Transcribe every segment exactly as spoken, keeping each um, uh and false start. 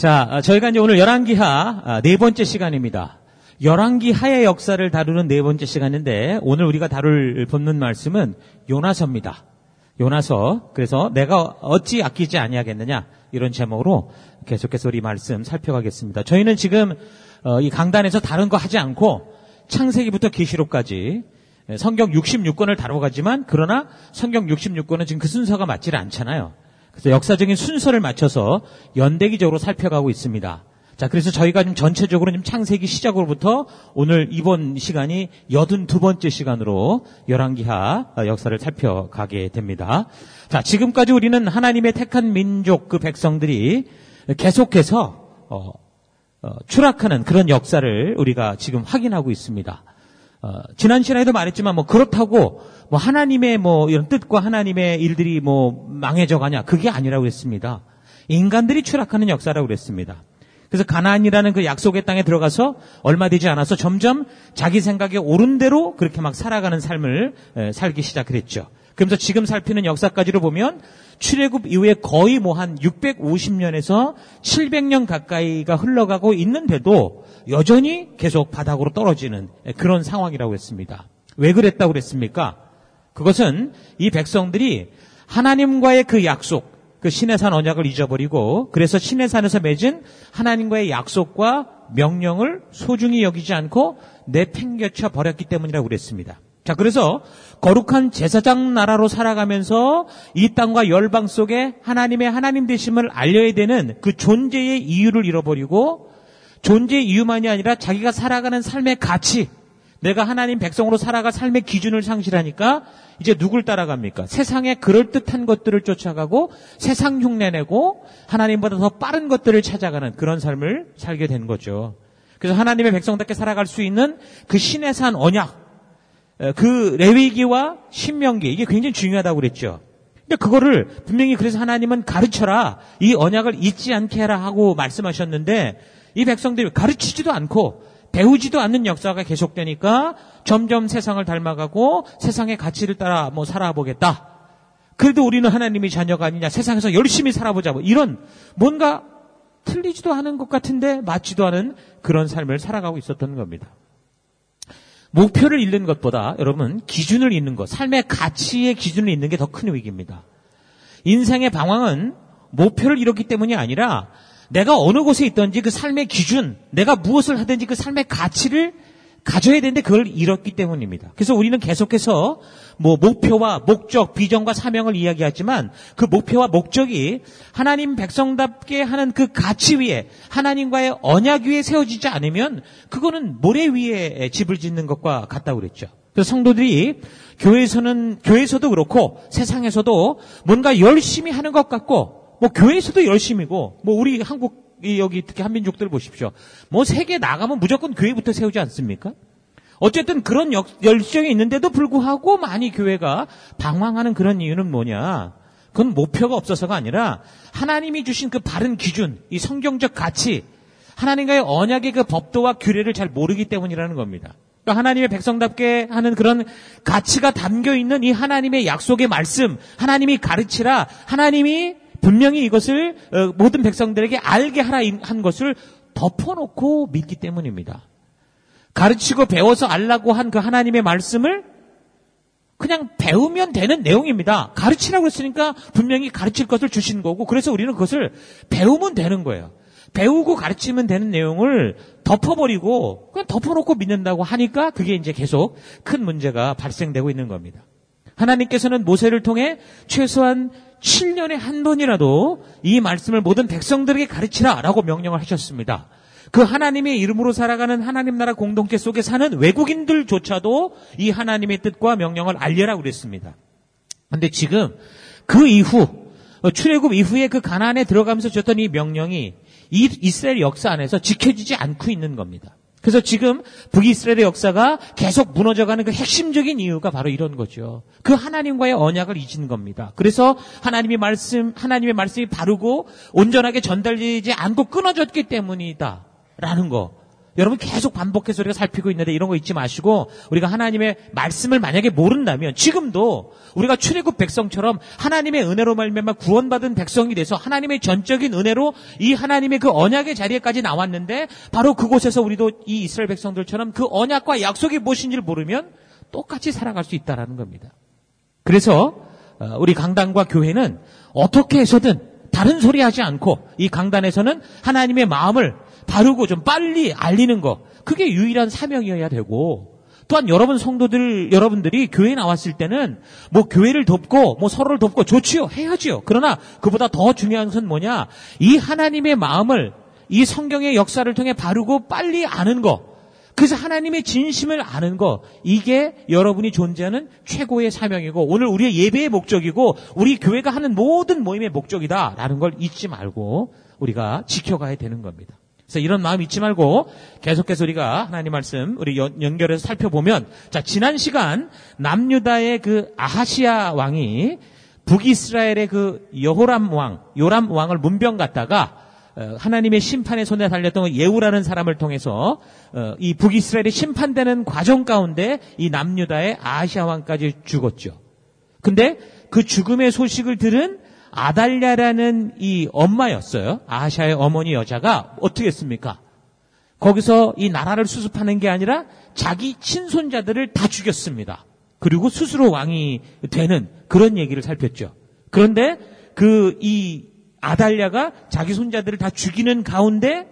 자, 저희가 이제 오늘 열왕기하 네 번째 시간입니다. 열왕기하의 역사를 다루는 네 번째 시간인데 오늘 우리가 다룰 본문 말씀은 요나서입니다. 요나서. 그래서 내가 어찌 아끼지 아니하겠느냐 이런 제목으로 계속해서 우리 말씀 살펴가겠습니다. 저희는 지금 이 강단에서 다른 거 하지 않고 창세기부터 계시록까지 성경 육십육 권을 다뤄가지만 그러나 성경 육십육 권은 지금 그 순서가 맞지를 않잖아요. 그래서 역사적인 순서를 맞춰서 연대기적으로 살펴가고 있습니다. 자, 그래서 저희가 지금 전체적으로 지금 창세기 시작으로부터 오늘 이번 시간이 여든두 번째 시간으로 열왕기하 역사를 살펴가게 됩니다. 자, 지금까지 우리는 하나님의 택한 민족 그 백성들이 계속해서 어, 어, 추락하는 그런 역사를 우리가 지금 확인하고 있습니다. 어, 지난 시간에도 말했지만 뭐 그렇다고 뭐 하나님의 뭐 이런 뜻과 하나님의 일들이 뭐 망해져 가냐 그게 아니라고 했습니다. 인간들이 추락하는 역사라고 그랬습니다. 그래서 가나안이라는 그 약속의 땅에 들어가서 얼마 되지 않아서 점점 자기 생각에 옳은 대로 그렇게 막 살아가는 삶을 에, 살기 시작했죠. 그러면서 지금 살피는 역사까지로 보면 출애굽 이후에 거의 뭐 한 육백오십 년에서 칠백 년 가까이가 흘러가고 있는데도 여전히 계속 바닥으로 떨어지는 그런 상황이라고 했습니다. 왜 그랬다고 그랬습니까? 그것은 이 백성들이 하나님과의 그 약속, 그 시내산 언약을 잊어버리고 그래서 시내산에서 맺은 하나님과의 약속과 명령을 소중히 여기지 않고 내팽개쳐 버렸기 때문이라고 그랬습니다. 자, 그래서 거룩한 제사장 나라로 살아가면서 이 땅과 열방 속에 하나님의 하나님 되심을 알려야 되는 그 존재의 이유를 잃어버리고 존재의 이유만이 아니라 자기가 살아가는 삶의 가치, 내가 하나님 백성으로 살아갈 삶의 기준을 상실하니까 이제 누굴 따라갑니까? 세상의 그럴듯한 것들을 쫓아가고 세상 흉내내고 하나님보다 더 빠른 것들을 찾아가는 그런 삶을 살게 된 거죠. 그래서 하나님의 백성답게 살아갈 수 있는 그 신의 산 언약, 그 레위기와 신명기 이게 굉장히 중요하다고 그랬죠. 근데 그거를 분명히 그래서 하나님은 가르쳐라, 이 언약을 잊지 않게 해라 하고 말씀하셨는데 이 백성들이 가르치지도 않고 배우지도 않는 역사가 계속되니까 점점 세상을 닮아가고 세상의 가치를 따라 뭐 살아보겠다. 그래도 우리는 하나님의 자녀가 아니냐, 세상에서 열심히 살아보자, 뭐 이런 뭔가 틀리지도 않은 것 같은데 맞지도 않은 그런 삶을 살아가고 있었던 겁니다. 목표를 잃는 것보다 여러분 기준을 잃는 것, 삶의 가치의 기준을 잃는 게 더 큰 위기입니다. 인생의 방황은 목표를 잃었기 때문이 아니라 내가 어느 곳에 있든지 그 삶의 기준, 내가 무엇을 하든지 그 삶의 가치를 가져야 되는데 그걸 잃었기 때문입니다. 그래서 우리는 계속해서 뭐 목표와 목적, 비전과 사명을 이야기하지만 그 목표와 목적이 하나님 백성답게 하는 그 가치 위에, 하나님과의 언약 위에 세워지지 않으면 그거는 모래 위에 집을 짓는 것과 같다고 그랬죠. 그래서 성도들이 교회에서는, 교회에서도 그렇고 세상에서도 뭔가 열심히 하는 것 같고 뭐 교회에서도 열심이고 뭐 우리 한국 여기 특히 한민족들 보십시오. 뭐 세계 나가면 무조건 교회부터 세우지 않습니까? 어쨌든 그런 역, 열정이 있는데도 불구하고 많이 교회가 방황하는 그런 이유는 뭐냐? 그건 목표가 없어서가 아니라 하나님이 주신 그 바른 기준, 이 성경적 가치, 하나님과의 언약의 그 법도와 규례를 잘 모르기 때문이라는 겁니다. 그러니까 하나님의 백성답게 하는 그런 가치가 담겨있는 이 하나님의 약속의 말씀, 하나님이 가르치라, 하나님이 분명히 이것을 모든 백성들에게 알게 하라 한 것을 덮어놓고 믿기 때문입니다. 가르치고 배워서 알라고 한 그 하나님의 말씀을 그냥 배우면 되는 내용입니다. 가르치라고 했으니까 분명히 가르칠 것을 주신 거고 그래서 우리는 그것을 배우면 되는 거예요. 배우고 가르치면 되는 내용을 덮어버리고 그냥 덮어놓고 믿는다고 하니까 그게 이제 계속 큰 문제가 발생되고 있는 겁니다. 하나님께서는 모세를 통해 최소한 칠 년에 한 번이라도 이 말씀을 모든 백성들에게 가르치라라고 명령을 하셨습니다. 그 하나님의 이름으로 살아가는 하나님 나라 공동체 속에 사는 외국인들조차도 이 하나님의 뜻과 명령을 알려라 그랬습니다. 그런데 지금 그 이후 출애굽 이후에 그 가나안에 들어가면서 줬던 이 명령이 이 이스라엘 역사 안에서 지켜지지 않고 있는 겁니다. 그래서 지금 북이스라엘의 역사가 계속 무너져가는 그 핵심적인 이유가 바로 이런 거죠. 그 하나님과의 언약을 잊은 겁니다. 그래서 하나님의 말씀, 하나님의 말씀이 바르고 온전하게 전달되지 않고 끊어졌기 때문이다라는 거. 여러분 계속 반복해서 우리가 살피고 있는데 이런 거 잊지 마시고 우리가 하나님의 말씀을 만약에 모른다면 지금도 우리가 출애굽 백성처럼 하나님의 은혜로 말미암아 구원받은 백성이 돼서 하나님의 전적인 은혜로 이 하나님의 그 언약의 자리에까지 나왔는데 바로 그곳에서 우리도 이 이스라엘 백성들처럼 그 언약과 약속이 무엇인지를 모르면 똑같이 살아갈 수 있다는 겁니다. 그래서 우리 강단과 교회는 어떻게 해서든 다른 소리 하지 않고 이 강단에서는 하나님의 마음을 바르고 좀 빨리 알리는 거, 그게 유일한 사명이어야 되고, 또한 여러분 성도들, 여러분들이 교회에 나왔을 때는 뭐 교회를 돕고 뭐 서로를 돕고 좋지요, 해야지요. 그러나 그보다 더 중요한 것은 뭐냐, 이 하나님의 마음을 이 성경의 역사를 통해 바르고 빨리 아는 거, 그래서 하나님의 진심을 아는 거, 이게 여러분이 존재하는 최고의 사명이고 오늘 우리의 예배의 목적이고 우리 교회가 하는 모든 모임의 목적이다라는 걸 잊지 말고 우리가 지켜가야 되는 겁니다. 그래서 이런 마음 잊지 말고 계속해서 우리가 하나님 말씀 우리 연결해서 살펴보면, 자, 지난 시간 남유다의 그 아하시야 왕이 북이스라엘의 그 여호람 왕, 요람 왕을 문병 갔다가 하나님의 심판의 손에 달렸던 예후라는 사람을 통해서 이 북이스라엘이 심판되는 과정 가운데 이 남유다의 아하시야 왕까지 죽었죠. 근데 그 죽음의 소식을 들은 아달랴라는 이 엄마였어요. 아하시아의 어머니 여자가 어떻게 했습니까? 거기서 이 나라를 수습하는 게 아니라 자기 친손자들을 다 죽였습니다. 그리고 스스로 왕이 되는 그런 얘기를 살폈죠. 그런데 그 이 아달랴가 자기 손자들을 다 죽이는 가운데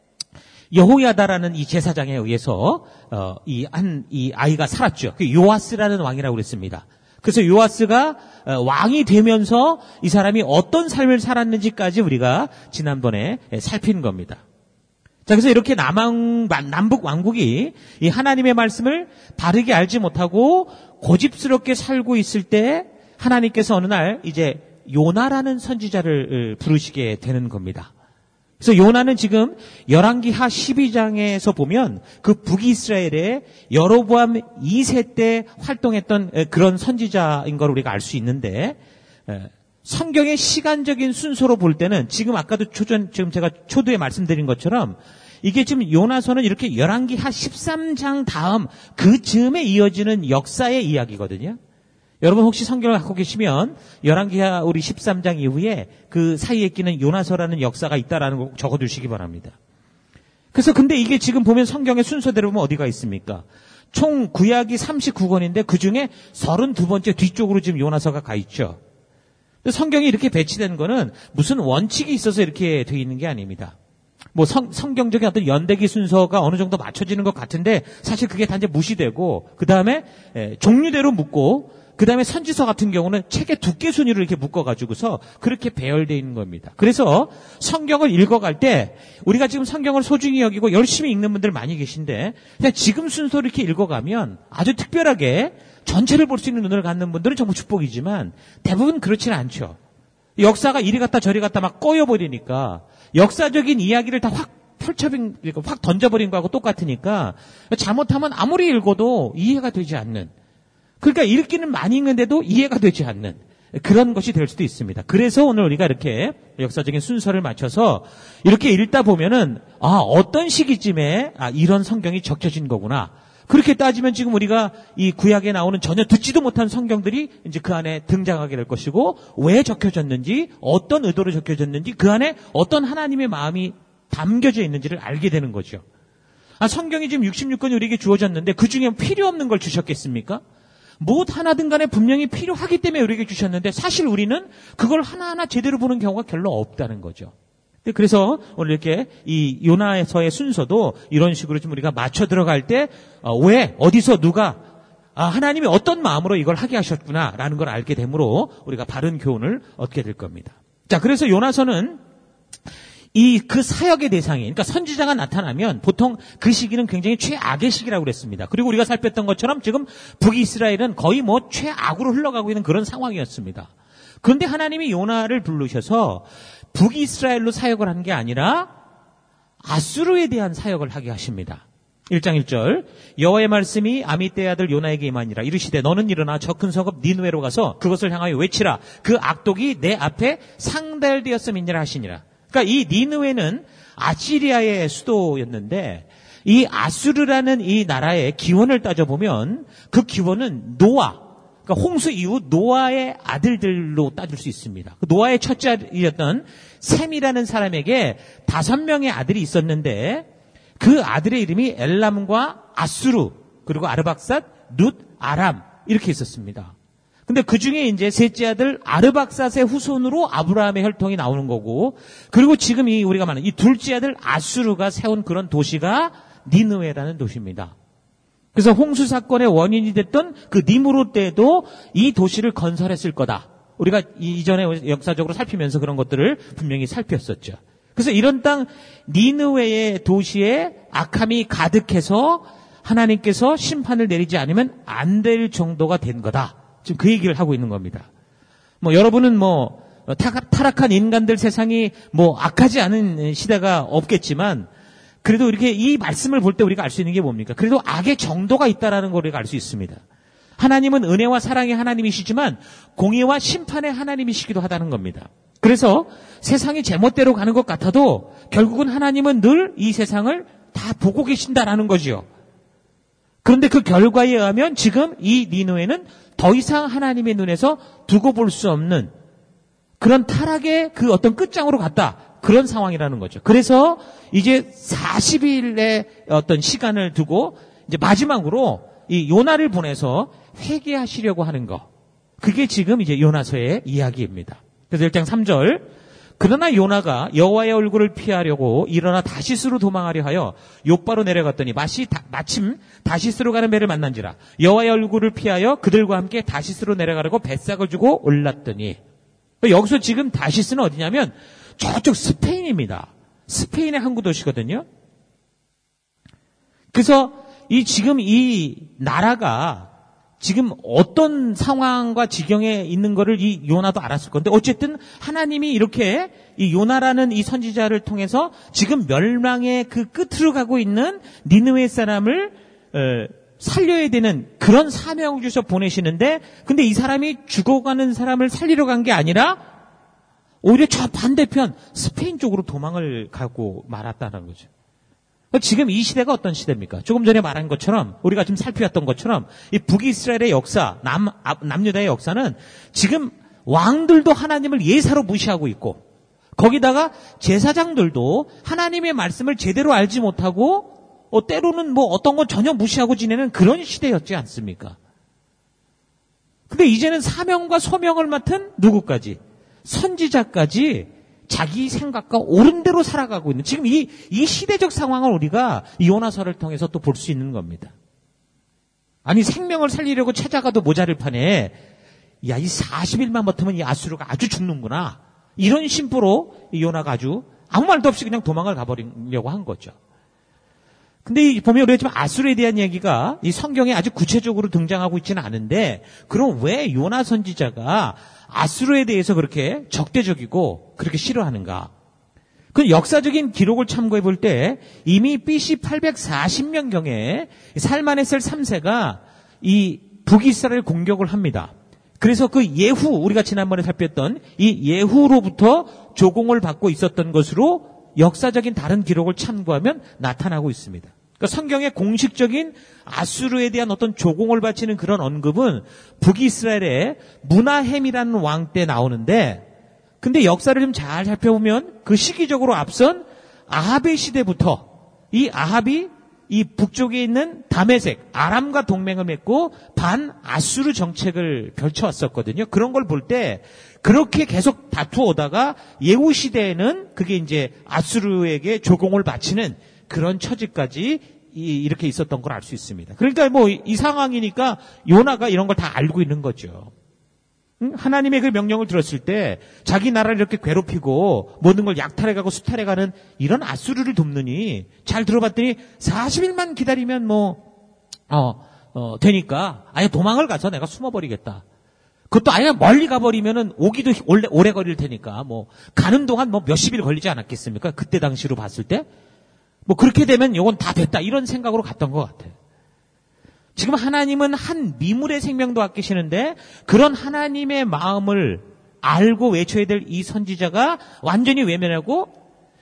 여호야다라는 이 제사장에 의해서 어, 이 한 이 아이가 살았죠. 그 요아스라는 왕이라고 그랬습니다. 그래서 요아스가 왕이 되면서 이 사람이 어떤 삶을 살았는지까지 우리가 지난번에 살핀 겁니다. 자, 그래서 이렇게 남왕, 남북 왕국이 이 하나님의 말씀을 바르게 알지 못하고 고집스럽게 살고 있을 때 하나님께서 어느 날 이제 요나라는 선지자를 부르시게 되는 겁니다. 그래서 요나는 지금 열왕기하 십이 장에서 보면 그 북이스라엘의 여로보암 이 세 때 활동했던 그런 선지자인 걸 우리가 알 수 있는데, 성경의 시간적인 순서로 볼 때는 지금 아까도 초전, 지금 제가 초두에 말씀드린 것처럼 이게 지금 요나서는 이렇게 열왕기하 십삼 장 다음 그 즈음에 이어지는 역사의 이야기거든요. 여러분 혹시 성경을 갖고 계시면 열왕기하 우리 십삼 장 이후에 그 사이에 끼는 요나서라는 역사가 있다라는 거 적어두시기 바랍니다. 그래서 근데 이게 지금 보면 성경의 순서대로 보면 어디가 있습니까? 총 구약이 삼십구 권인데 그중에 서른두 번째 뒤쪽으로 지금 요나서가 가 있죠. 성경이 이렇게 배치된 거는 무슨 원칙이 있어서 이렇게 되어 있는 게 아닙니다. 뭐 성, 성경적인 어떤 연대기 순서가 어느 정도 맞춰지는 것 같은데 사실 그게 단지 무시되고 그 다음에 종류대로 묶고 그 다음에 선지서 같은 경우는 책의 두께 순위로 이렇게 묶어가지고서 그렇게 배열되어 있는 겁니다. 그래서 성경을 읽어갈 때 우리가 지금 성경을 소중히 여기고 열심히 읽는 분들 많이 계신데 그냥 지금 순서로 이렇게 읽어가면 아주 특별하게 전체를 볼 수 있는 눈을 갖는 분들은 정말 축복이지만 대부분 그렇지는 않죠. 역사가 이리 갔다 저리 갔다 막 꼬여버리니까 역사적인 이야기를 다 확 펼쳐버린, 확 던져버린 거하고 똑같으니까 잘못하면 아무리 읽어도 이해가 되지 않는, 그러니까 읽기는 많이 읽는데도 이해가 되지 않는 그런 것이 될 수도 있습니다. 그래서 오늘 우리가 이렇게 역사적인 순서를 맞춰서 이렇게 읽다 보면은 아, 어떤 시기쯤에 아, 이런 성경이 적혀진 거구나. 그렇게 따지면 지금 우리가 이 구약에 나오는 전혀 듣지도 못한 성경들이 이제 그 안에 등장하게 될 것이고 왜 적혀졌는지, 어떤 의도로 적혀졌는지, 그 안에 어떤 하나님의 마음이 담겨져 있는지를 알게 되는 거죠. 아, 성경이 지금 육십육 권이 우리에게 주어졌는데 그 중에 필요 없는 걸 주셨겠습니까? 무엇 하나든 간에 분명히 필요하기 때문에 우리에게 주셨는데 사실 우리는 그걸 하나하나 제대로 보는 경우가 별로 없다는 거죠. 그래서 오늘 이렇게 이 요나서의 순서도 이런 식으로 좀 우리가 맞춰 들어갈 때 왜, 어디서 누가 아, 하나님이 어떤 마음으로 이걸 하게 하셨구나라는 걸 알게 되므로 우리가 바른 교훈을 얻게 될 겁니다. 자, 그래서 요나서는 이 그 사역의 대상이, 그러니까 선지자가 나타나면 보통 그 시기는 굉장히 최악의 시기라고 그랬습니다. 그리고 우리가 살폈던 것처럼 지금 북이스라엘은 거의 뭐 최악으로 흘러가고 있는 그런 상황이었습니다. 그런데 하나님이 요나를 부르셔서 북이스라엘로 사역을 한 게 아니라 아수르에 대한 사역을 하게 하십니다. 일 장 일 절 여호와의 말씀이 아미떼의 아들 요나에게 임하니라. 이르시되 너는 일어나 저 큰 성읍 니느웨로 가서 그것을 향하여 외치라. 그 악독이 내 앞에 상달되었음이니라 하시니라. 그러니까 이 니느웨는 아시리아의 수도였는데 이 아수르라는 이 나라의 기원을 따져보면 그 기원은 노아, 그러니까 홍수 이후 노아의 아들들로 따질 수 있습니다. 노아의 첫째 아들이었던 셈이라는 사람에게 다섯 명의 아들이 있었는데 그 아들의 이름이 엘람과 아수르, 그리고 아르박삿, 룻, 아람 이렇게 있었습니다. 근데 그 중에 이제 셋째 아들 아르박삿의 후손으로 아브라함의 혈통이 나오는 거고, 그리고 지금 이 우리가 말하는 이 둘째 아들 아수르가 세운 그런 도시가 니느웨라는 도시입니다. 그래서 홍수 사건의 원인이 됐던 그 니므롯 때도 이 도시를 건설했을 거다. 우리가 이전에 역사적으로 살피면서 그런 것들을 분명히 살폈었죠. 그래서 이런 땅 니느웨의 도시에 악함이 가득해서 하나님께서 심판을 내리지 않으면 안 될 정도가 된 거다. 지금 그 얘기를 하고 있는 겁니다. 뭐 여러분은 뭐 타락한 인간들 세상이 뭐 악하지 않은 시대가 없겠지만 그래도 이렇게 이 말씀을 볼 때 우리가 알 수 있는 게 뭡니까? 그래도 악의 정도가 있다라는 걸 우리가 알 수 있습니다. 하나님은 은혜와 사랑의 하나님이시지만 공의와 심판의 하나님이시기도 하다는 겁니다. 그래서 세상이 제멋대로 가는 것 같아도 결국은 하나님은 늘 이 세상을 다 보고 계신다라는 거죠. 그런데 그 결과에 의하면 지금 이 니느웨는 더 이상 하나님의 눈에서 두고 볼 수 없는 그런 타락의 그 어떤 끝장으로 갔다. 그런 상황이라는 거죠. 그래서 이제 사십 일의 어떤 시간을 두고 이제 마지막으로 이 요나를 보내서 회개하시려고 하는 거. 그게 지금 이제 요나서의 이야기입니다. 그래서 일 장 삼 절. 그러나 요나가 여호와의 얼굴을 피하려고 일어나 다시스로 도망하려 하여 욥바로 내려갔더니 마치 다, 마침 다시스로 가는 배를 만난지라 여호와의 얼굴을 피하여 그들과 함께 다시스로 내려가려고 뱃삭을 주고 올랐더니, 여기서 지금 다시스는 어디냐면 저쪽 스페인입니다. 스페인의 항구 도시거든요. 그래서 이 지금 이 나라가 지금 어떤 상황과 지경에 있는 거를 이 요나도 알았을 건데, 어쨌든 하나님이 이렇게 이 요나라는 이 선지자를 통해서 지금 멸망의 그 끝으로 가고 있는 니느웨 사람을 살려야 되는 그런 사명을 주셔서 보내시는데, 근데 이 사람이 죽어가는 사람을 살리러 간 게 아니라 오히려 저 반대편 스페인 쪽으로 도망을 가고 말았다는 거죠. 지금 이 시대가 어떤 시대입니까? 조금 전에 말한 것처럼, 우리가 지금 살펴왔던 것처럼 이 북이스라엘의 역사, 남, 남유다의 역사는 지금 왕들도 하나님을 예사로 무시하고 있고, 거기다가 제사장들도 하나님의 말씀을 제대로 알지 못하고 어, 때로는 뭐 어떤 건 전혀 무시하고 지내는 그런 시대였지 않습니까? 근데 이제는 사명과 소명을 맡은 누구까지? 선지자까지 자기 생각과 옳은 대로 살아가고 있는, 지금 이, 이 시대적 상황을 우리가 이 요나서를 통해서 또 볼 수 있는 겁니다. 아니, 생명을 살리려고 찾아가도 모자를 판에, 야, 이 사십 일만 버티면 이 아수르가 아주 죽는구나. 이런 심보로 이 요나가 아주 아무 말도 없이 그냥 도망을 가버리려고 한 거죠. 근데 이 보면 우리가 지금 아수르에 대한 얘기가 이 성경에 아주 구체적으로 등장하고 있지는 않은데, 그럼 왜 요나 선지자가 아수르에 대해서 그렇게 적대적이고 그렇게 싫어하는가? 그 역사적인 기록을 참고해 볼 때 이미 비씨 팔백사십 년경에 살마네셀 삼 세가 이 북이스라엘 공격을 합니다. 그래서 그 예후, 우리가 지난번에 살폈던 이 예후로부터 조공을 받고 있었던 것으로 역사적인 다른 기록을 참고하면 나타나고 있습니다. 그러니까 성경의 공식적인 아수르에 대한 어떤 조공을 바치는 그런 언급은 북이스라엘의 무나햄이라는 왕 때 나오는데, 근데 역사를 좀 잘 살펴보면 그 시기적으로 앞선 아합의 시대부터 이 아합이 이 북쪽에 있는 다메섹, 아람과 동맹을 맺고 반 아수르 정책을 펼쳐왔었거든요. 그런 걸 볼 때 그렇게 계속 다투어오다가 예후 시대에는 그게 이제 아수르에게 조공을 바치는 그런 처지까지 이, 이렇게 있었던 걸 알 수 있습니다. 그러니까 뭐 이 상황이니까 요나가 이런 걸 다 알고 있는 거죠. 응? 하나님의 그 명령을 들었을 때 자기 나라를 이렇게 괴롭히고 모든 걸 약탈해가고 수탈해가는 이런 아수르를 돕느니, 잘 들어봤더니 사십 일만 기다리면 뭐 어, 어, 되니까 아예 도망을 가서 내가 숨어버리겠다. 그것도 아예 멀리 가버리면은 오기도 오래, 오래 걸릴 테니까 뭐 가는 동안 뭐 몇십 일 걸리지 않았겠습니까? 그때 당시로 봤을 때. 뭐 그렇게 되면 이건 다 됐다, 이런 생각으로 갔던 것 같아요. 지금 하나님은 한 미물의 생명도 아끼시는데 그런 하나님의 마음을 알고 외쳐야 될 이 선지자가 완전히 외면하고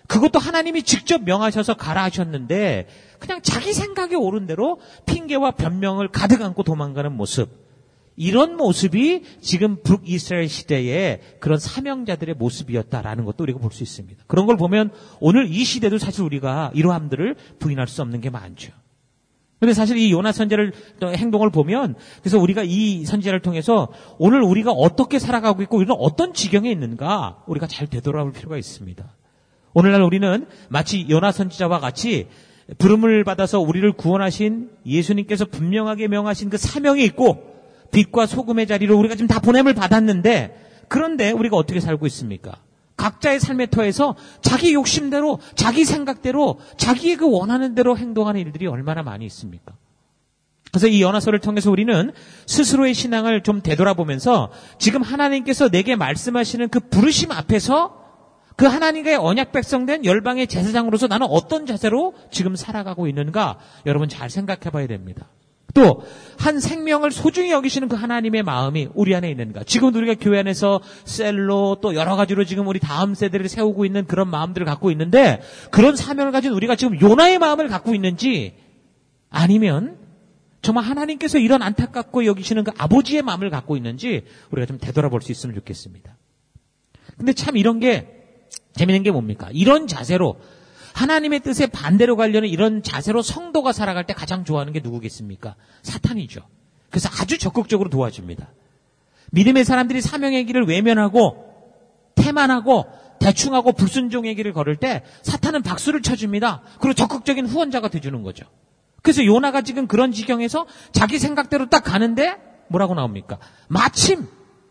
그것도 하나님이 직접 명하셔서 가라 하셨는데 그냥 자기 생각에 옳은 대로 핑계와 변명을 가득 안고 도망가는 모습. 이런 모습이 지금 북이스라엘 시대의 그런 사명자들의 모습이었다라는 것도 우리가 볼 수 있습니다. 그런 걸 보면 오늘 이 시대도 사실 우리가 이러함들을 부인할 수 없는 게 많죠. 그런데 사실 이 요나 선지자를 행동을 보면 그래서 우리가 이 선지자를 통해서 오늘 우리가 어떻게 살아가고 있고 우리는 어떤 지경에 있는가 우리가 잘 되돌아볼 필요가 있습니다. 오늘날 우리는 마치 요나 선지자와 같이 부름을 받아서 우리를 구원하신 예수님께서 분명하게 명하신 그 사명이 있고 빛과 소금의 자리로 우리가 지금 다 보냄을 받았는데 그런데 우리가 어떻게 살고 있습니까? 각자의 삶의 터에서 자기 욕심대로 자기 생각대로 자기의 그 원하는 대로 행동하는 일들이 얼마나 많이 있습니까? 그래서 이 연화서를 통해서 우리는 스스로의 신앙을 좀 되돌아보면서 지금 하나님께서 내게 말씀하시는 그 부르심 앞에서 그 하나님과의 언약 백성된 열방의 제사장으로서 나는 어떤 자세로 지금 살아가고 있는가 여러분 잘 생각해 봐야 됩니다. 또 한 생명을 소중히 여기시는 그 하나님의 마음이 우리 안에 있는가. 지금 우리가 교회 안에서 셀로 또 여러 가지로 지금 우리 다음 세대를 세우고 있는 그런 마음들을 갖고 있는데 그런 사명을 가진 우리가 지금 요나의 마음을 갖고 있는지 아니면 정말 하나님께서 이런 안타깝고 여기시는 그 아버지의 마음을 갖고 있는지 우리가 좀 되돌아볼 수 있으면 좋겠습니다. 근데 참 이런 게 재미있는 게 뭡니까? 이런 자세로 하나님의 뜻에 반대로 가려는 이런 자세로 성도가 살아갈 때 가장 좋아하는 게 누구겠습니까? 사탄이죠. 그래서 아주 적극적으로 도와줍니다. 믿음의 사람들이 사명의 길을 외면하고 태만하고 대충하고 불순종의 길을 걸을 때 사탄은 박수를 쳐줍니다. 그리고 적극적인 후원자가 돼주는 거죠. 그래서 요나가 지금 그런 지경에서 자기 생각대로 딱 가는데 뭐라고 나옵니까? 마침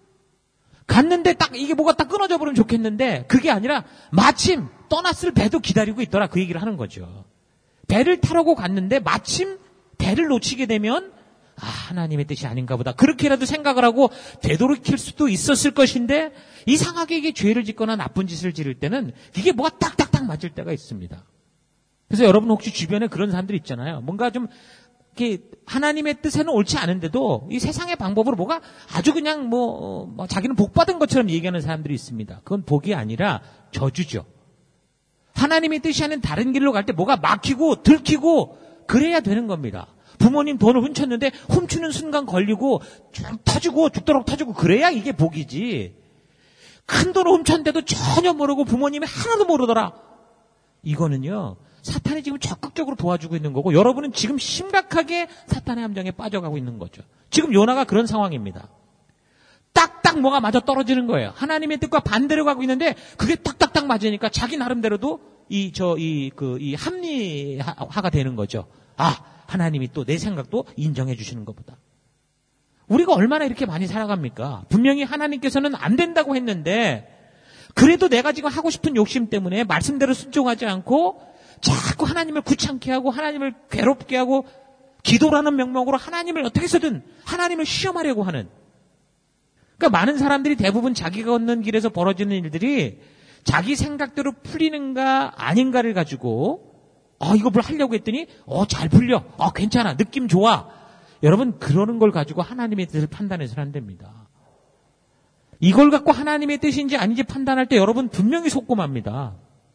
갔는데 딱 이게 뭐가 딱 끊어져 버리면 좋겠는데 그게 아니라 마침 떠났을 배도 기다리고 있더라 그 얘기를 하는 거죠. 배를 타려고 갔는데 마침 배를 놓치게 되면 아 하나님의 뜻이 아닌가 보다 그렇게라도 생각을 하고 되돌이킬 수도 있었을 것인데 이상하게 이게 죄를 짓거나 나쁜 짓을 지를 때는 이게 뭐가 딱딱딱 맞을 때가 있습니다. 그래서 여러분 혹시 주변에 그런 사람들이 있잖아요. 뭔가 좀 이렇게 하나님의 뜻에는 옳지 않은데도 이 세상의 방법으로 뭐가 아주 그냥 뭐, 뭐 자기는 복 받은 것처럼 얘기하는 사람들이 있습니다. 그건 복이 아니라 저주죠. 하나님의 뜻이 아닌 다른 길로 갈 때 뭐가 막히고 들키고 그래야 되는 겁니다. 부모님 돈을 훔쳤는데 훔치는 순간 걸리고 쭉 터지고 죽도록 터지고 그래야 이게 복이지. 큰 돈을 훔쳤는데도 전혀 모르고 부모님이 하나도 모르더라. 이거는요. 사탄이 지금 적극적으로 도와주고 있는 거고 여러분은 지금 심각하게 사탄의 함정에 빠져가고 있는 거죠. 지금 요나가 그런 상황입니다. 딱딱 뭐가 맞아 떨어지는 거예요. 하나님의 뜻과 반대로 가고 있는데 그게 딱딱딱 맞으니까 자기 나름대로도 이 저 이 그 이 합리화가 되는 거죠. 아 하나님이 또 내 생각도 인정해 주시는 것보다. 우리가 얼마나 이렇게 많이 살아갑니까? 분명히 하나님께서는 안 된다고 했는데 그래도 내가 지금 하고 싶은 욕심 때문에 말씀대로 순종하지 않고 자꾸 하나님을 귀찮게 하고 하나님을 괴롭게 하고 기도라는 명목으로 하나님을 어떻게 해서든 하나님을 시험하려고 하는 그러니까 많은 사람들이 대부분 자기가 걷는 길에서 벌어지는 일들이 자기 생각대로 풀리는가 아닌가를 가지고 어 이거 뭘 하려고 했더니 어 잘 풀려 어 괜찮아 느낌 좋아 여러분 그러는 걸 가지고 하나님의 뜻을 판단해서는 안 됩니다. 이걸 갖고 하나님의 뜻인지 아닌지 판단할 때 여러분 분명히 속고맙니다.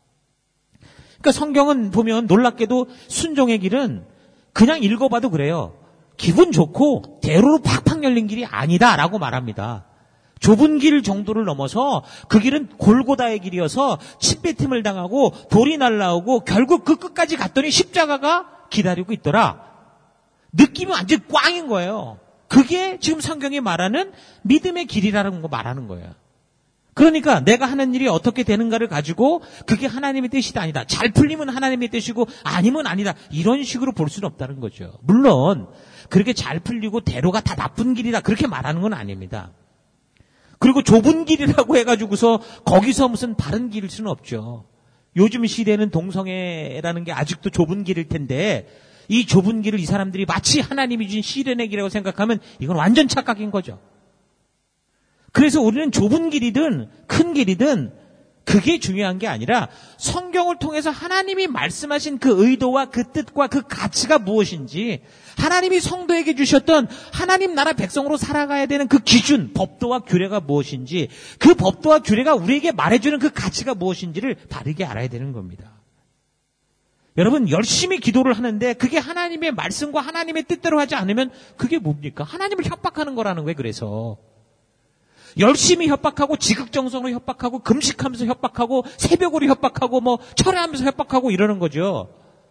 그러니까 성경은 보면 놀랍게도 순종의 길은 그냥 읽어봐도 그래요. 기분 좋고 대로로 팍팍 열린 길이 아니다라고 말합니다. 좁은 길 정도를 넘어서 그 길은 골고다의 길이어서 침뱉음을 당하고 돌이 날라오고 결국 그 끝까지 갔더니 십자가가 기다리고 있더라. 느낌이 완전 꽝인 거예요. 그게 지금 성경이 말하는 믿음의 길이라는 거 말하는 거예요. 그러니까 내가 하는 일이 어떻게 되는가를 가지고 그게 하나님의 뜻이다 아니다. 잘 풀리면 하나님의 뜻이고 아니면 아니다. 이런 식으로 볼 수는 없다는 거죠. 물론 그렇게 잘 풀리고 대로가 다 나쁜 길이다. 그렇게 말하는 건 아닙니다. 그리고 좁은 길이라고 해가지고서 거기서 무슨 바른 길일 수는 없죠. 요즘 시대는 동성애라는 게 아직도 좁은 길일 텐데 이 좁은 길을 이 사람들이 마치 하나님이 준 시련의 길이라고 생각하면 이건 완전 착각인 거죠. 그래서 우리는 좁은 길이든 큰 길이든 그게 중요한 게 아니라 성경을 통해서 하나님이 말씀하신 그 의도와 그 뜻과 그 가치가 무엇인지, 하나님이 성도에게 주셨던 하나님 나라 백성으로 살아가야 되는 그 기준, 법도와 규례가 무엇인지, 그 법도와 규례가 우리에게 말해주는 그 가치가 무엇인지를 바르게 알아야 되는 겁니다. 여러분, 열심히 기도를 하는데 그게 하나님의 말씀과 하나님의 뜻대로 하지 않으면 그게 뭡니까? 하나님을 협박하는 거라는 거예요. 그래서 열심히 협박하고 지극정성으로 협박하고 금식하면서 협박하고 새벽으로 협박하고 뭐 철회하면서 협박하고 이러는 거죠.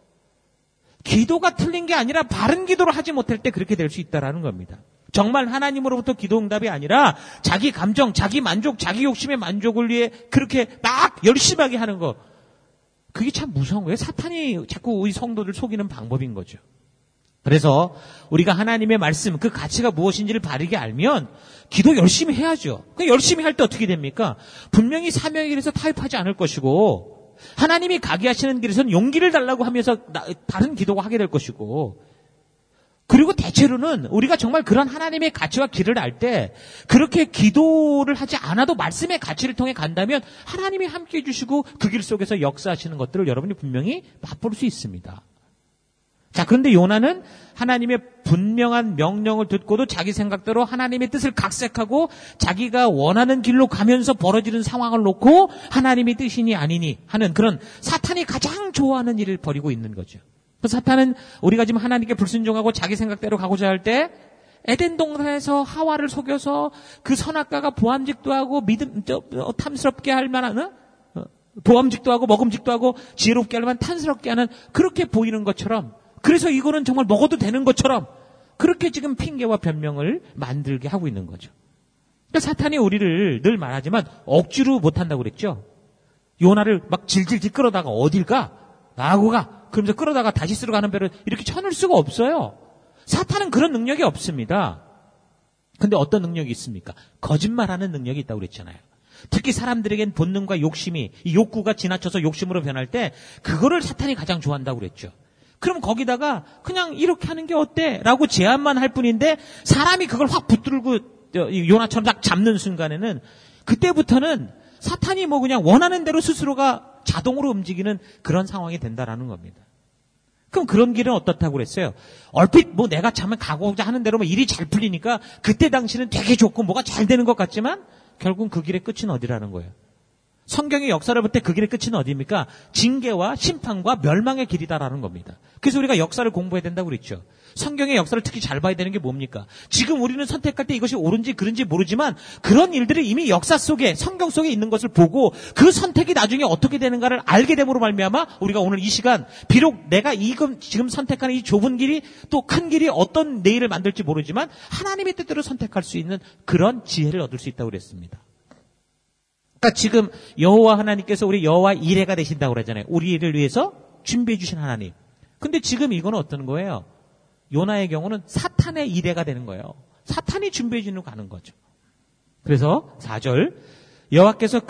기도가 틀린 게 아니라 바른 기도를 하지 못할 때 그렇게 될 수 있다라는 겁니다. 정말 하나님으로부터 기도 응답이 아니라 자기 감정, 자기 만족, 자기 욕심의 만족을 위해 그렇게 막 열심하게 하는 거, 그게 참 무서운 거예요. 사탄이 자꾸 우리 성도들 속이는 방법인 거죠. 그래서 우리가 하나님의 말씀, 그 가치가 무엇인지를 바르게 알면 기도 열심히 해야죠. 그 열심히 할 때 어떻게 됩니까? 분명히 사명의 길에서 타협하지 않을 것이고, 하나님이 가게 하시는 길에서는 용기를 달라고 하면서 다른 기도가 하게 될 것이고, 그리고 대체로는 우리가 정말 그런 하나님의 가치와 길을 알 때 그렇게 기도를 하지 않아도 말씀의 가치를 통해 간다면 하나님이 함께해 주시고 그 길 속에서 역사하시는 것들을 여러분이 분명히 맛볼 수 있습니다. 자, 그런데 요나는 하나님의 분명한 명령을 듣고도 자기 생각대로 하나님의 뜻을 각색하고 자기가 원하는 길로 가면서 벌어지는 상황을 놓고 하나님의 뜻이니 아니니 하는 그런 사탄이 가장 좋아하는 일을 벌이고 있는 거죠. 그 사탄은 우리가 지금 하나님께 불순종하고 자기 생각대로 가고자 할 때 에덴 동산에서 하와를 속여서 그 선악과가 보암직도 하고 믿음 어, 탐스럽게 할 만한 어? 보암직도 하고 먹음직도 하고 지혜롭게 할 만한 탐스럽게 하는, 그렇게 보이는 것처럼, 그래서 이거는 정말 먹어도 되는 것처럼 그렇게 지금 핑계와 변명을 만들게 하고 있는 거죠. 그러니까 사탄이 우리를 늘 말하지만 억지로 못한다고 그랬죠. 요나를 막 질질질 끌어다가 어딜 가? 나하고 가. 그러면서 끌어다가 다시 쓰러 가는 배를 이렇게 쳐넣을 수가 없어요. 사탄은 그런 능력이 없습니다. 근데 어떤 능력이 있습니까? 거짓말하는 능력이 있다고 그랬잖아요. 특히 사람들에겐 본능과 욕심이, 이 욕구가 지나쳐서 욕심으로 변할 때 그거를 사탄이 가장 좋아한다고 그랬죠. 그럼 거기다가 그냥 이렇게 하는 게 어때? 라고 제안만 할 뿐인데 사람이 그걸 확 붙들고 요나처럼 딱 잡는 순간에는 그때부터는 사탄이 뭐 그냥 원하는 대로 스스로가 자동으로 움직이는 그런 상황이 된다라는 겁니다. 그럼 그런 길은 어떻다고 그랬어요? 얼핏 뭐 내가 참을 가고자 하는 대로 뭐 일이 잘 풀리니까 그때 당시는 되게 좋고 뭐가 잘 되는 것 같지만 결국은 그 길의 끝은 어디라는 거예요? 성경의 역사를 볼 때 그 길의 끝은 어디입니까? 징계와 심판과 멸망의 길이다라는 겁니다. 그래서 우리가 역사를 공부해야 된다고 그랬죠. 성경의 역사를 특히 잘 봐야 되는 게 뭡니까? 지금 우리는 선택할 때 이것이 옳은지 그른지 모르지만 그런 일들이 이미 역사 속에, 성경 속에 있는 것을 보고 그 선택이 나중에 어떻게 되는가를 알게 됨으로 말미암아 우리가 오늘 이 시간, 비록 내가 지금, 지금 선택하는 이 좁은 길이 또 큰 길이 어떤 내일을 만들지 모르지만 하나님의 뜻대로 선택할 수 있는 그런 지혜를 얻을 수 있다고 그랬습니다. 그러니까 지금 여호와 하나님께서 우리 여호와 이레가 되신다고 그러잖아요. 우리를 위해서 준비해 주신 하나님. 근데 지금 이거는 어떤 거예요? 요나의 경우는 사탄의 이레가 되는 거예요. 사탄이 준비해 주는 가는 거죠. 그래서 사 절, 여호와께서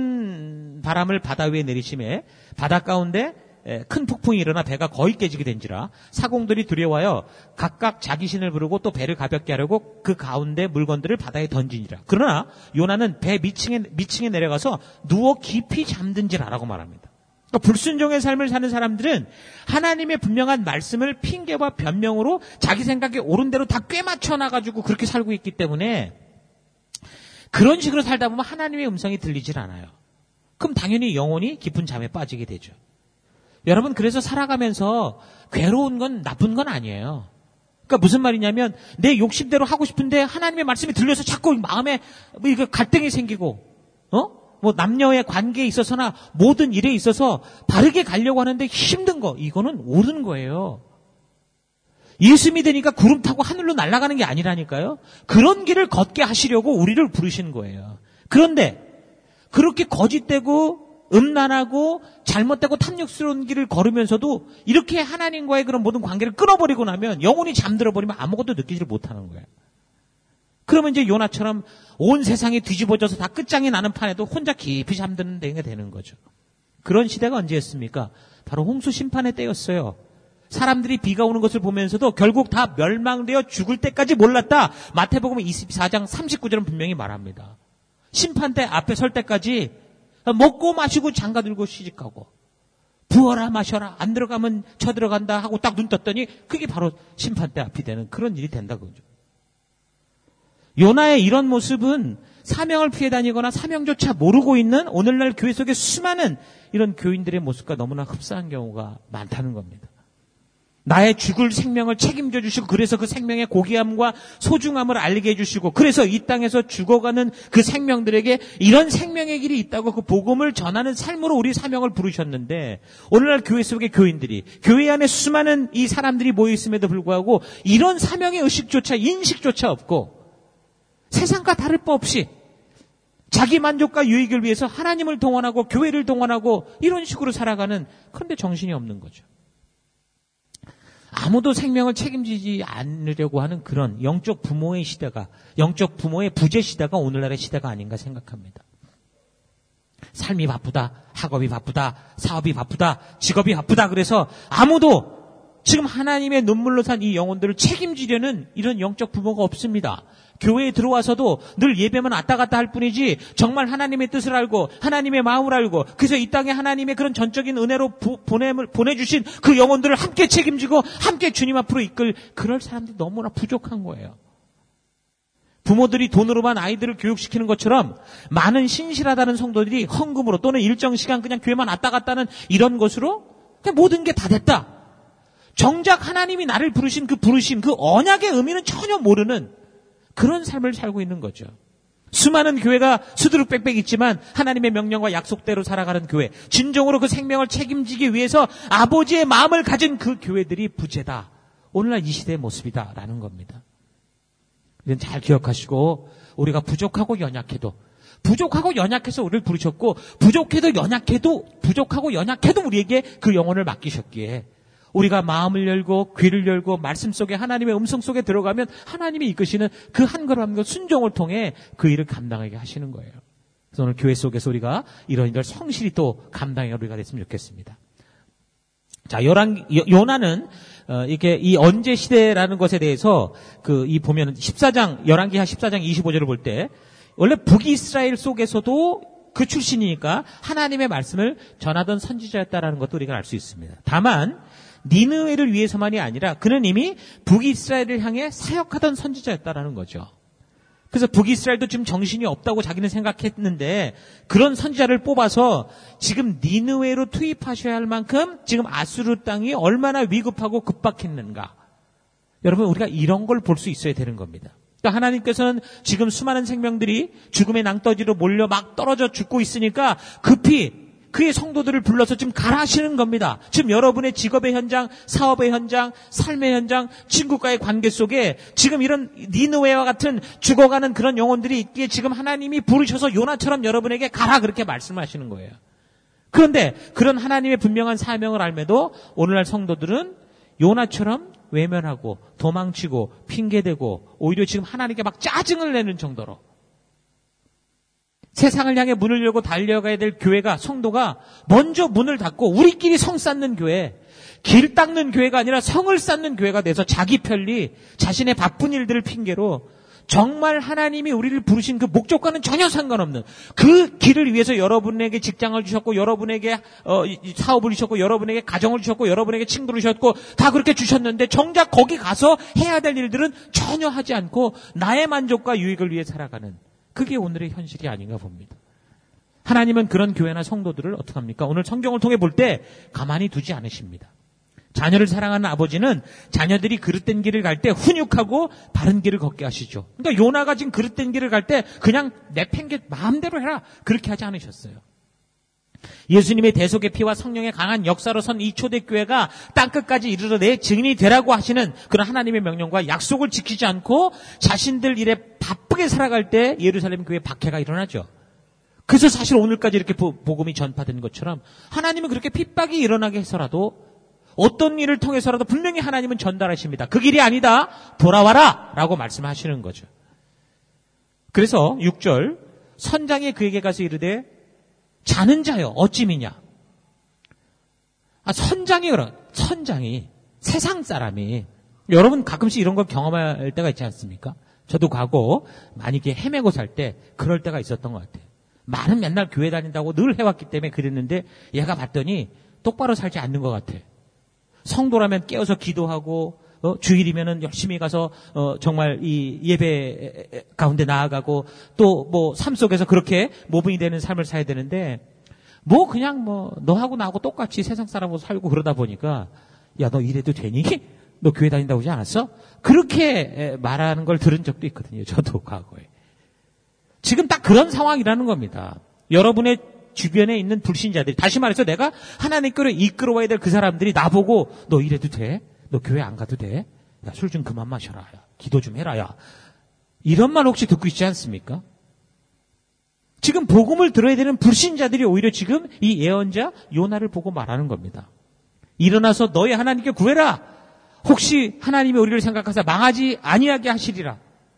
큰 바람을 바다 위에 내리심에 바다 가운데 큰 폭풍이 일어나 배가 거의 깨지게 된지라 사공들이 두려워하여 각각 자기 신을 부르고 또 배를 가볍게 하려고 그 가운데 물건들을 바다에 던지니라. 그러나 요나는 배 밑층에, 밑층에 내려가서 누워 깊이 잠든지라라고 말합니다. 그러니까 불순종의 삶을 사는 사람들은 하나님의 분명한 말씀을 핑계와 변명으로 자기 생각에 옳은 대로 다 꿰맞춰 놔가지고 그렇게 살고 있기 때문에 그런 식으로 살다 보면 하나님의 음성이 들리질 않아요. 그럼 당연히 영혼이 깊은 잠에 빠지게 되죠. 여러분, 그래서 살아가면서 괴로운 건 나쁜 건 아니에요. 그러니까 무슨 말이냐면 내 욕심대로 하고 싶은데 하나님의 말씀이 들려서 자꾸 마음에 뭐 이거 갈등이 생기고, 어? 뭐 남녀의 관계에 있어서나 모든 일에 있어서 바르게 가려고 하는데 힘든 거, 이거는 옳은 거예요. 예수 믿으니까 구름 타고 하늘로 날아가는 게 아니라니까요. 그런 길을 걷게 하시려고 우리를 부르신 거예요. 그런데 그렇게 거짓되고 음란하고 잘못되고 탐욕스러운 길을 걸으면서도 이렇게 하나님과의 그런 모든 관계를 끊어버리고 나면, 영혼이 잠들어버리면 아무것도 느끼지를 못하는 거예요. 그러면 이제 요나처럼 온 세상이 뒤집어져서 다 끝장이 나는 판에도 혼자 깊이 잠드는 데가 되는 거죠. 그런 시대가 언제였습니까? 바로 홍수 심판의 때였어요. 사람들이 비가 오는 것을 보면서도 결국 다 멸망되어 죽을 때까지 몰랐다. 마태복음 이십사 장 삼십구 절은 분명히 말합니다. 심판대 앞에 설 때까지 먹고 마시고 장가 들고 시집가고 부어라 마셔라 안 들어가면 저 들어간다 하고 딱 눈 떴더니 그게 바로 심판대 앞이 되는 그런 일이 된다 그거죠. 요나의 이런 모습은 사명을 피해 다니거나 사명조차 모르고 있는 오늘날 교회 속의 수많은 이런 교인들의 모습과 너무나 흡사한 경우가 많다는 겁니다. 나의 죽을 생명을 책임져 주시고 그래서 그 생명의 고귀함과 소중함을 알게 해주시고 그래서 이 땅에서 죽어가는 그 생명들에게 이런 생명의 길이 있다고 그 복음을 전하는 삶으로 우리 사명을 부르셨는데 오늘날 교회 속의 교인들이 교회 안에 수많은 이 사람들이 모여있음에도 불구하고 이런 사명의 의식조차 인식조차 없고 세상과 다를 바 없이 자기 만족과 유익을 위해서 하나님을 동원하고 교회를 동원하고 이런 식으로 살아가는 그런데 정신이 없는 거죠. 아무도 생명을 책임지지 않으려고 하는 그런 영적 부모의 시대가 영적 부모의 부재 시대가 오늘날의 시대가 아닌가 생각합니다. 삶이 바쁘다, 학업이 바쁘다, 사업이 바쁘다, 직업이 바쁘다 그래서 아무도 지금 하나님의 눈물로 산 이 영혼들을 책임지려는 이런 영적 부모가 없습니다. 교회에 들어와서도 늘 예배만 왔다 갔다 할 뿐이지 정말 하나님의 뜻을 알고 하나님의 마음을 알고 그래서 이 땅에 하나님의 그런 전적인 은혜로 부, 보냄을, 보내주신 그 영혼들을 함께 책임지고 함께 주님 앞으로 이끌 그럴 사람들이 너무나 부족한 거예요. 부모들이 돈으로만 아이들을 교육시키는 것처럼 많은 신실하다는 성도들이 헌금으로 또는 일정 시간 그냥 교회만 왔다 갔다 하는 이런 것으로 그냥 모든 게 다 됐다. 정작 하나님이 나를 부르신 그 부르심, 그 언약의 의미는 전혀 모르는 그런 삶을 살고 있는 거죠. 수많은 교회가 수두룩 빽빽 있지만 하나님의 명령과 약속대로 살아가는 교회, 진정으로 그 생명을 책임지기 위해서 아버지의 마음을 가진 그 교회들이 부재다. 오늘날 이 시대의 모습이다라는 겁니다. 이건 잘 기억하시고 우리가 부족하고 연약해도 부족하고 연약해서 우리를 부르셨고 부족해도 연약해도 부족하고 연약해도 우리에게 그 영혼을 맡기셨기에 우리가 마음을 열고 귀를 열고 말씀 속에 하나님의 음성 속에 들어가면 하나님이 이끄시는 그 한 걸음 한 걸음 순종을 통해 그 일을 감당하게 하시는 거예요. 그래서 오늘 교회 속에서 우리가 이런 일을 성실히 또 감당해 우리가 됐으면 좋겠습니다. 자, 요란, 요나는 어, 이렇게 이 언제 시대라는 것에 대해서 그 이 보면은 십사 장 열왕기하 십사 장 이십오 절을 볼 때 원래 북이스라엘 속에서도 그 출신이니까 하나님의 말씀을 전하던 선지자였다라는 것도 우리가 알 수 있습니다. 다만 니느웨를 위해서만이 아니라 그는 이미 북이스라엘을 향해 사역하던 선지자였다라는 거죠. 그래서 북이스라엘도 지금 정신이 없다고 자기는 생각했는데 그런 선지자를 뽑아서 지금 니느웨로 투입하셔야 할 만큼 지금 아수르 땅이 얼마나 위급하고 급박했는가. 여러분 우리가 이런 걸 볼 수 있어야 되는 겁니다. 그러니까 하나님께서는 지금 수많은 생명들이 죽음의 낭떠지로 몰려 막 떨어져 죽고 있으니까 급히 그의 성도들을 불러서 지금 가라 하시는 겁니다. 지금 여러분의 직업의 현장, 사업의 현장, 삶의 현장, 친구과의 관계 속에 지금 이런 니느웨와 같은 죽어가는 그런 영혼들이 있기에 지금 하나님이 부르셔서 요나처럼 여러분에게 가라 그렇게 말씀하시는 거예요. 그런데 그런 하나님의 분명한 사명을 알매도 오늘날 성도들은 요나처럼 외면하고 도망치고 핑계대고 오히려 지금 하나님께 막 짜증을 내는 정도로 세상을 향해 문을 열고 달려가야 될 교회가 성도가 먼저 문을 닫고 우리끼리 성 쌓는 교회, 길 닦는 교회가 아니라 성을 쌓는 교회가 돼서 자기 편리, 자신의 바쁜 일들을 핑계로 정말 하나님이 우리를 부르신 그 목적과는 전혀 상관없는 그 길을 위해서 여러분에게 직장을 주셨고 여러분에게 어, 사업을 주셨고 여러분에게 가정을 주셨고 여러분에게 친구를 주셨고 다 그렇게 주셨는데 정작 거기 가서 해야 될 일들은 전혀 하지 않고 나의 만족과 유익을 위해 살아가는 그게 오늘의 현실이 아닌가 봅니다. 하나님은 그런 교회나 성도들을 어떻게 합니까? 오늘 성경을 통해 볼 때 가만히 두지 않으십니다. 자녀를 사랑하는 아버지는 자녀들이 그릇된 길을 갈 때 훈육하고 바른 길을 걷게 하시죠. 그러니까 요나가 지금 그릇된 길을 갈 때 그냥 내팽개 마음대로 해라 그렇게 하지 않으셨어요. 예수님의 대속의 피와 성령의 강한 역사로 선 이 초대교회가 땅끝까지 이르러 내 증인이 되라고 하시는 그런 하나님의 명령과 약속을 지키지 않고 자신들 일에 바쁘게 살아갈 때 예루살렘 교회에 박해가 일어나죠. 그래서 사실 오늘까지 이렇게 복음이 전파된 것처럼 하나님은 그렇게 핍박이 일어나게 해서라도 어떤 일을 통해서라도 분명히 하나님은 전달하십니다. 그 길이 아니다. 돌아와라 라고 말씀하시는 거죠. 그래서 육 절 선장이 그에게 가서 이르되 자는 자여 어찌 미냐. 아, 선장이 그런 선장이 세상 사람이 여러분 가끔씩 이런 걸 경험할 때가 있지 않습니까? 저도 과거 많이 이렇게 헤매고 살 때 그럴 때가 있었던 것 같아요. 말은 맨날 교회 다닌다고 늘 해왔기 때문에 그랬는데 얘가 봤더니 똑바로 살지 않는 것 같아. 성도라면 깨어서 기도하고 어, 주일이면은 열심히 가서 어, 정말 이 예배 가운데 나아가고 또 뭐 삶 속에서 그렇게 모범이 되는 삶을 살아야 되는데 뭐 그냥 뭐 너하고 나하고 똑같이 세상 사람하고 살고 그러다 보니까 야, 너 이래도 되니? 너 교회 다닌다고 하지 않았어? 그렇게 말하는 걸 들은 적도 있거든요. 저도 과거에. 지금 딱 그런 상황이라는 겁니다. 여러분의 주변에 있는 불신자들이, 다시 말해서 내가 하나님께로 이끌어와야 될 그 사람들이 나보고 너 이래도 돼? 너 교회 안 가도 돼? 야, 술 좀 그만 마셔라. 야, 기도 좀 해라. 야. 이런 말 혹시 듣고 있지 않습니까? 지금 복음을 들어야 되는 불신자들이 오히려 지금 이 예언자 요나를 보고 말하는 겁니다. 일어나서 너희 하나님께 구해라. 혹시 하나님이 우리를 생각하사 망하지 아니하게 하시리라.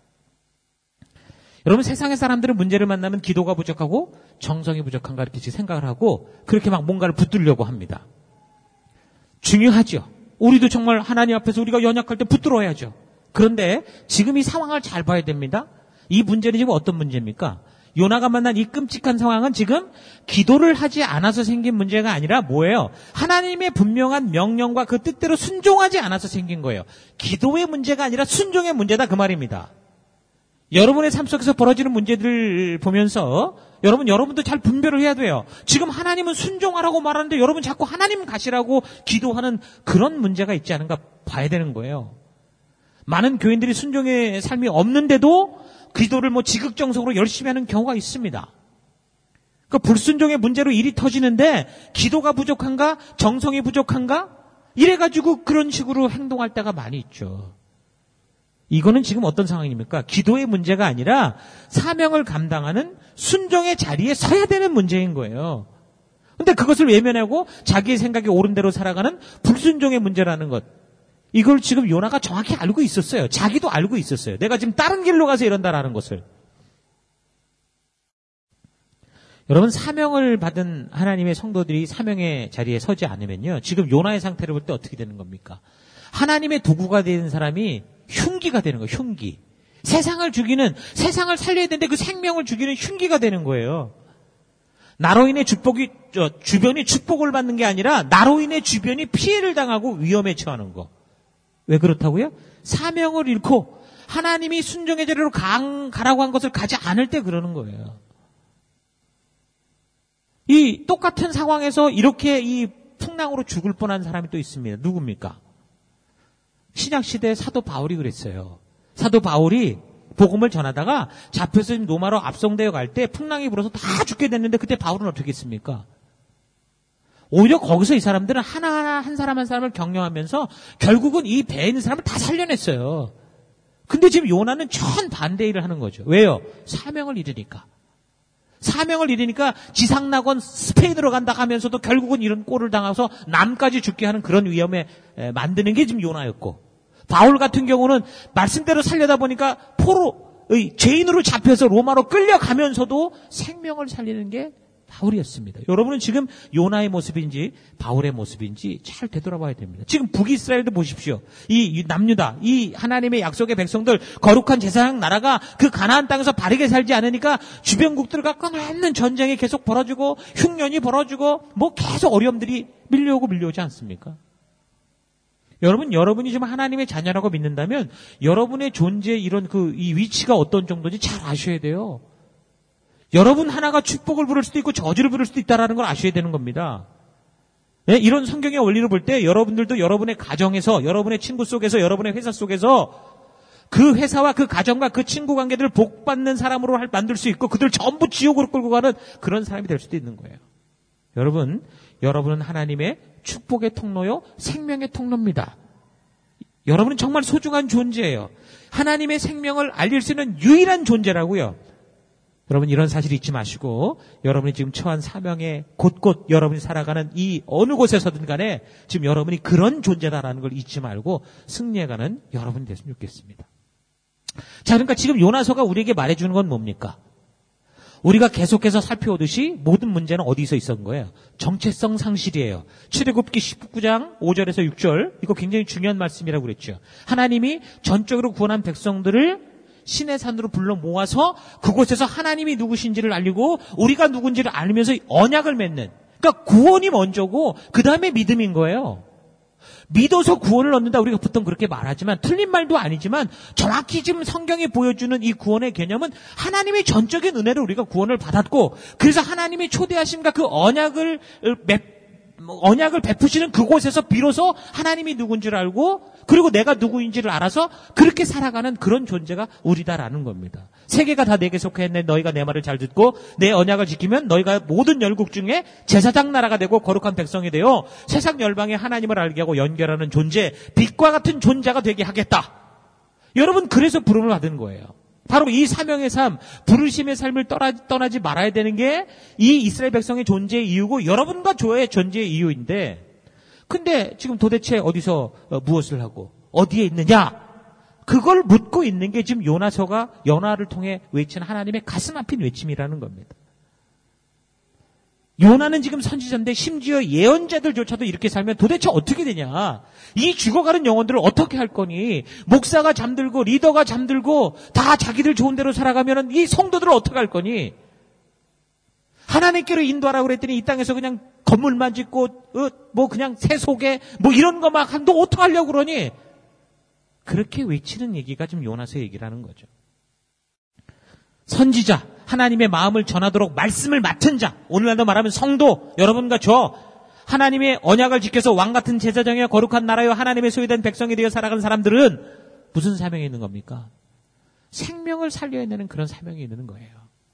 여러분, 세상의 사람들은 문제를 만나면 기도가 부족하고 정성이 부족한가 이렇게 생각을 하고 그렇게 막 뭔가를 붙들려고 합니다. 중요하죠. 우리도 정말 하나님 앞에서 우리가 연약할 때 붙들어야죠. 그런데 지금 이 상황을 잘 봐야 됩니다. 이 문제는 지금 어떤 문제입니까? 요나가 만난 이 끔찍한 상황은 지금 기도를 하지 않아서 생긴 문제가 아니라 뭐예요? 하나님의 분명한 명령과 그 뜻대로 순종하지 않아서 생긴 거예요. 기도의 문제가 아니라 순종의 문제다 그 말입니다. 여러분의 삶 속에서 벌어지는 문제들을 보면서 여러분, 여러분도 잘 분별을 해야 돼요. 지금 하나님은 순종하라고 말하는데 여러분 자꾸 하나님 가시라고 기도하는 그런 문제가 있지 않은가 봐야 되는 거예요. 많은 교인들이 순종의 삶이 없는데도 기도를 뭐 지극정성으로 열심히 하는 경우가 있습니다. 그 불순종의 문제로 일이 터지는데 기도가 부족한가? 정성이 부족한가? 이래가지고 그런 식으로 행동할 때가 많이 있죠. 이거는 지금 어떤 상황입니까? 기도의 문제가 아니라 사명을 감당하는 순종의 자리에 서야 되는 문제인 거예요. 근데 그것을 외면하고 자기의 생각이 옳은 대로 살아가는 불순종의 문제라는 것. 이걸 지금 요나가 정확히 알고 있었어요. 자기도 알고 있었어요. 내가 지금 다른 길로 가서 이런다라는 것을. 여러분, 사명을 받은 하나님의 성도들이 사명의 자리에 서지 않으면요, 지금 요나의 상태를 볼 때 어떻게 되는 겁니까? 하나님의 도구가 되는 사람이 흉기가 되는 거예요. 흉기. 세상을 죽이는, 세상을 살려야 되는데 그 생명을 죽이는 흉기가 되는 거예요. 나로 인해 축복이, 저, 주변이 축복을 받는 게 아니라 나로 인해 주변이 피해를 당하고 위험에 처하는 거. 왜 그렇다고요? 사명을 잃고 하나님이 순종의 자리로 가, 가라고 한 것을 가지 않을 때 그러는 거예요. 이 똑같은 상황에서 이렇게 이 풍랑으로 죽을 뻔한 사람이 또 있습니다. 누굽니까? 신약시대 사도 바울이 그랬어요. 사도 바울이 복음을 전하다가 잡혀서 로마로 압송되어 갈 때 풍랑이 불어서 다 죽게 됐는데 그때 바울은 어떻게 했습니까? 오히려 거기서 이 사람들은 하나하나 한 사람 한 사람을 격려하면서 결국은 이 배에 있는 사람을 다 살려냈어요. 근데 지금 요나는 정반대 일을 하는 거죠. 왜요? 사명을 잃으니까. 사명을 잃으니까 지상낙원 스페인으로 간다 하면서도 결국은 이런 꼴을 당해서 남까지 죽게 하는 그런 위험에 만드는 게 지금 요나였고, 바울 같은 경우는 말씀대로 살려다 보니까 포로의 죄인으로 잡혀서 로마로 끌려가면서도 생명을 살리는 게 바울이었습니다. 여러분은 지금 요나의 모습인지 바울의 모습인지 잘 되돌아봐야 됩니다. 지금 북이스라엘도 보십시오. 이 남유다, 이 하나님의 약속의 백성들, 거룩한 제사장 나라가 그 가나안 땅에서 바르게 살지 않으니까 주변국들과 끊임없는 전쟁이 계속 벌어지고 흉년이 벌어지고 뭐 계속 어려움들이 밀려오고 밀려오지 않습니까? 여러분, 여러분이 좀 하나님의 자녀라고 믿는다면 여러분의 존재의 이런 그 이 위치가 어떤 정도인지 잘 아셔야 돼요. 여러분 하나가 축복을 부를 수도 있고 저주를 부를 수도 있다는 걸 아셔야 되는 겁니다. 네? 이런 성경의 원리를 볼 때 여러분들도 여러분의 가정에서, 여러분의 친구 속에서, 여러분의 회사 속에서 그 회사와 그 가정과 그 친구 관계들을 복받는 사람으로 만들 수 있고 그들 전부 지옥으로 끌고 가는 그런 사람이 될 수도 있는 거예요. 여러분, 여러분은 하나님의 축복의 통로요, 생명의 통로입니다. 여러분은 정말 소중한 존재예요. 하나님의 생명을 알릴 수 있는 유일한 존재라고요. 여러분, 이런 사실 잊지 마시고 여러분이 지금 처한 사명에 곳곳 여러분이 살아가는 이 어느 곳에서든 간에 지금 여러분이 그런 존재다라는 걸 잊지 말고 승리해가는 여러분이 됐으면 좋겠습니다. 자, 그러니까 지금 요나서가 우리에게 말해주는 건 뭡니까? 우리가 계속해서 살펴오듯이 모든 문제는 어디서 있었던 거예요? 정체성 상실이에요. 출애굽기 십구 장 오 절에서 육 절, 이거 굉장히 중요한 말씀이라고 그랬죠. 하나님이 전적으로 구원한 백성들을 신의 산으로 불러 모아서 그곳에서 하나님이 누구신지를 알리고 우리가 누군지를 알면서 언약을 맺는. 그러니까 구원이 먼저고 그 다음에 믿음인 거예요. 믿어서 구원을 얻는다 우리가 보통 그렇게 말하지만 틀린 말도 아니지만 정확히 지금 성경이 보여주는 이 구원의 개념은 하나님의 전적인 은혜로 우리가 구원을 받았고 그래서 하나님의 초대하심과 그 언약을 맺 언약을 베푸시는 그곳에서 비로소 하나님이 누군지를 알고 그리고 내가 누구인지를 알아서 그렇게 살아가는 그런 존재가 우리다라는 겁니다. 세계가 다 내게 속해 있네. 너희가 내 말을 잘 듣고 내 언약을 지키면 너희가 모든 열국 중에 제사장 나라가 되고 거룩한 백성이 되어 세상 열방에 하나님을 알게 하고 연결하는 존재, 빛과 같은 존재가 되게 하겠다. 여러분 그래서 부름을 받은 거예요. 바로 이 사명의 삶, 부르심의 삶을 떠나지, 떠나지 말아야 되는 게 이 이스라엘 백성의 존재의 이유고 여러분과 저의 존재의 이유인데 근데 지금 도대체 어디서 어, 무엇을 하고 어디에 있느냐? 그걸 묻고 있는 게 지금 요나서가 요나를 통해 외치는 하나님의 가슴 아픈 외침이라는 겁니다. 요나는 지금 선지자인데 심지어 예언자들조차도 이렇게 살면 도대체 어떻게 되냐? 이 죽어가는 영혼들을 어떻게 할 거니? 목사가 잠들고 리더가 잠들고 다 자기들 좋은 대로 살아가면 이 성도들을 어떻게 할 거니? 하나님께로 인도하라고 그랬더니 이 땅에서 그냥 건물만 짓고 어, 뭐 그냥 세속에 뭐 이런 거 막 너 어떻게 하려고 그러니? 그렇게 외치는 얘기가 지금 요나서 얘기라는 거죠. 선지자, 하나님의 마음을 전하도록 말씀을 맡은 자, 오늘날도 말하면 성도, 여러분과 저, 하나님의 언약을 지켜서 왕같은 제사장이여 거룩한 나라여 하나님의 소유된 백성이 되어 살아가는 사람들은 무슨 사명이 있는 겁니까? 생명을 살려야 되는 그런 사명이 있는 거예요.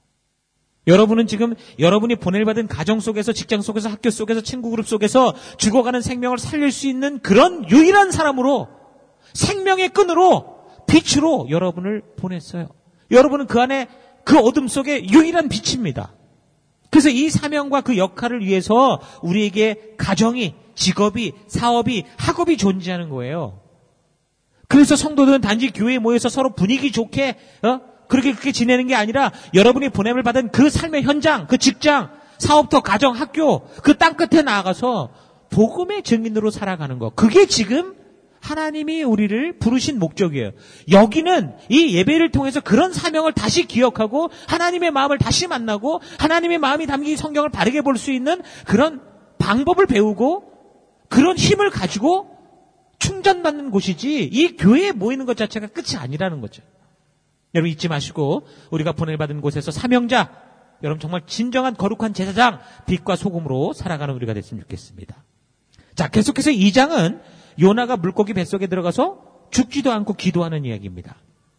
여러분은 지금 여러분이 보낼받은 가정 속에서, 직장 속에서, 학교 속에서, 친구 그룹 속에서 죽어가는 생명을 살릴 수 있는 그런 유일한 사람으로, 생명의 끈으로, 빛으로 여러분을 보냈어요. 여러분은 그 안에 그 어둠 속에 유일한 빛입니다. 그래서 이 사명과 그 역할을 위해서 우리에게 가정이, 직업이, 사업이, 학업이 존재하는 거예요. 그래서 성도들은 단지 교회에 모여서 서로 분위기 좋게 어? 그렇게 그렇게 지내는 게 아니라 여러분이 보냄을 받은 그 삶의 현장, 그 직장, 사업터, 가정, 학교, 그 땅끝에 나아가서 복음의 증인으로 살아가는 거. 그게 지금 하나님이 우리를 부르신 목적이에요. 여기는 이 예배를 통해서 그런 사명을 다시 기억하고 하나님의 마음을 다시 만나고 하나님의 마음이 담긴 성경을 바르게 볼 수 있는 그런 방법을 배우고 그런 힘을 가지고 충전받는 곳이지 이 교회에 모이는 것 자체가 끝이 아니라는 거죠. 여러분 잊지 마시고 우리가 보내받은 곳에서 사명자, 여러분 정말 진정한 거룩한 제사장, 빛과 소금으로 살아가는 우리가 됐으면 좋겠습니다. 자, 계속해서 이 장은 요나가 물고기 뱃속에 들어가서 죽지도 않고 기도하는 이야기입니다.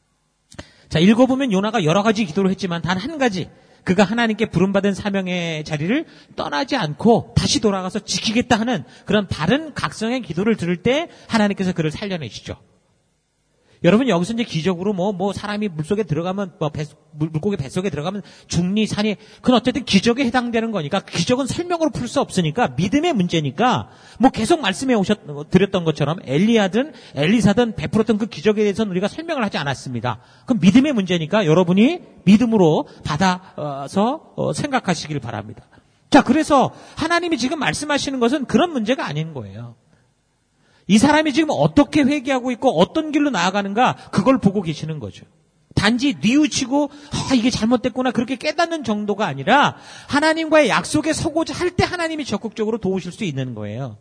자, 읽어보면 요나가 여러 가지 기도를 했지만 단 한 가지, 그가 하나님께 부름받은 사명의 자리를 떠나지 않고 다시 돌아가서 지키겠다 하는 그런 바른 각성의 기도를 들을 때 하나님께서 그를 살려내시죠. 여러분 여기서 이제 기적으로 뭐, 뭐 사람이 물속에 들어가면, 뭐 배, 물고기 뱃속에 들어가면 죽니, 사니, 그건 어쨌든 기적에 해당되는 거니까 기적은 설명으로 풀 수 없으니까 믿음의 문제니까 뭐 계속 말씀해 오셨, 드렸던 것처럼 엘리야든 엘리사든 베풀었던 그 기적에 대해서는 우리가 설명을 하지 않았습니다. 그럼 믿음의 문제니까 여러분이 믿음으로 받아서 생각하시길 바랍니다. 자, 그래서 하나님이 지금 말씀하시는 것은 그런 문제가 아닌 거예요. 이 사람이 지금 어떻게 회개하고 있고 어떤 길로 나아가는가 그걸 보고 계시는 거죠. 단지 뉘우치고 아, 이게 잘못됐구나 그렇게 깨닫는 정도가 아니라 하나님과의 약속에 서고자 할 때 하나님이 적극적으로 도우실 수 있는 거예요.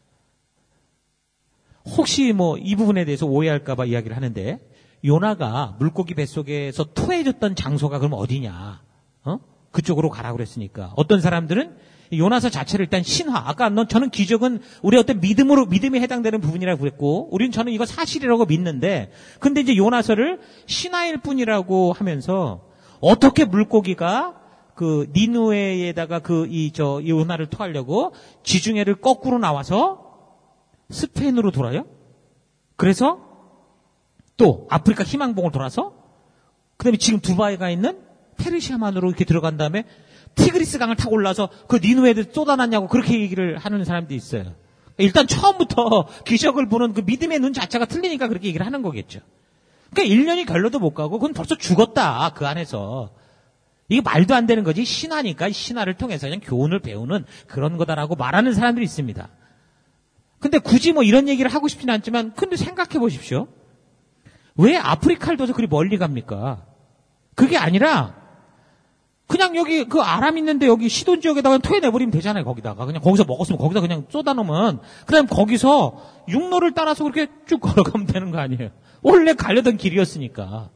혹시 뭐 이 부분에 대해서 오해할까 봐 이야기를 하는데 요나가 물고기 뱃속에서 토해졌던 장소가 그럼 어디냐? 어? 그쪽으로 가라고 그랬으니까. 어떤 사람들은 요나서 자체를 일단 신화. 아까 너 저는 기적은 우리 어떤 믿음으로 믿음에 해당되는 부분이라고 그랬고, 우리는 저는 이거 사실이라고 믿는데, 근데 이제 요나서를 신화일 뿐이라고 하면서 어떻게 물고기가 그 니누에에다가 그 이 저 요나를 토하려고 지중해를 거꾸로 나와서 스페인으로 돌아요? 그래서 또 아프리카 희망봉을 돌아서 그다음에 지금 두바이가 있는 페르시아만으로 이렇게 들어간 다음에 티그리스 강을 타고 올라서 그 니누에들 쏟아놨냐고 그렇게 얘기를 하는 사람도 있어요. 일단 처음부터 기적을 보는 그 믿음의 눈 자체가 틀리니까 그렇게 얘기를 하는 거겠죠. 그러니까 일 년이 결로도 못 가고 그건 벌써 죽었다 그 안에서. 이게 말도 안 되는 거지. 신화니까 신화를 통해서 그냥 교훈을 배우는 그런 거다라고 말하는 사람들이 있습니다. 근데 굳이 뭐 이런 얘기를 하고 싶지는 않지만 근데 생각해 보십시오. 왜 아프리카를 둬서 그리 멀리 갑니까? 그게 아니라 그냥 여기 그 아람 있는데 여기 시돈 지역에다가 토해내버리면 되잖아요. 거기다가 그냥 거기서 먹었으면 거기다 그냥 쏟아놓으면 그다음 거기서 육로를 따라서 그렇게 쭉 걸어가면 되는 거 아니에요. 원래 가려던 길이었으니까.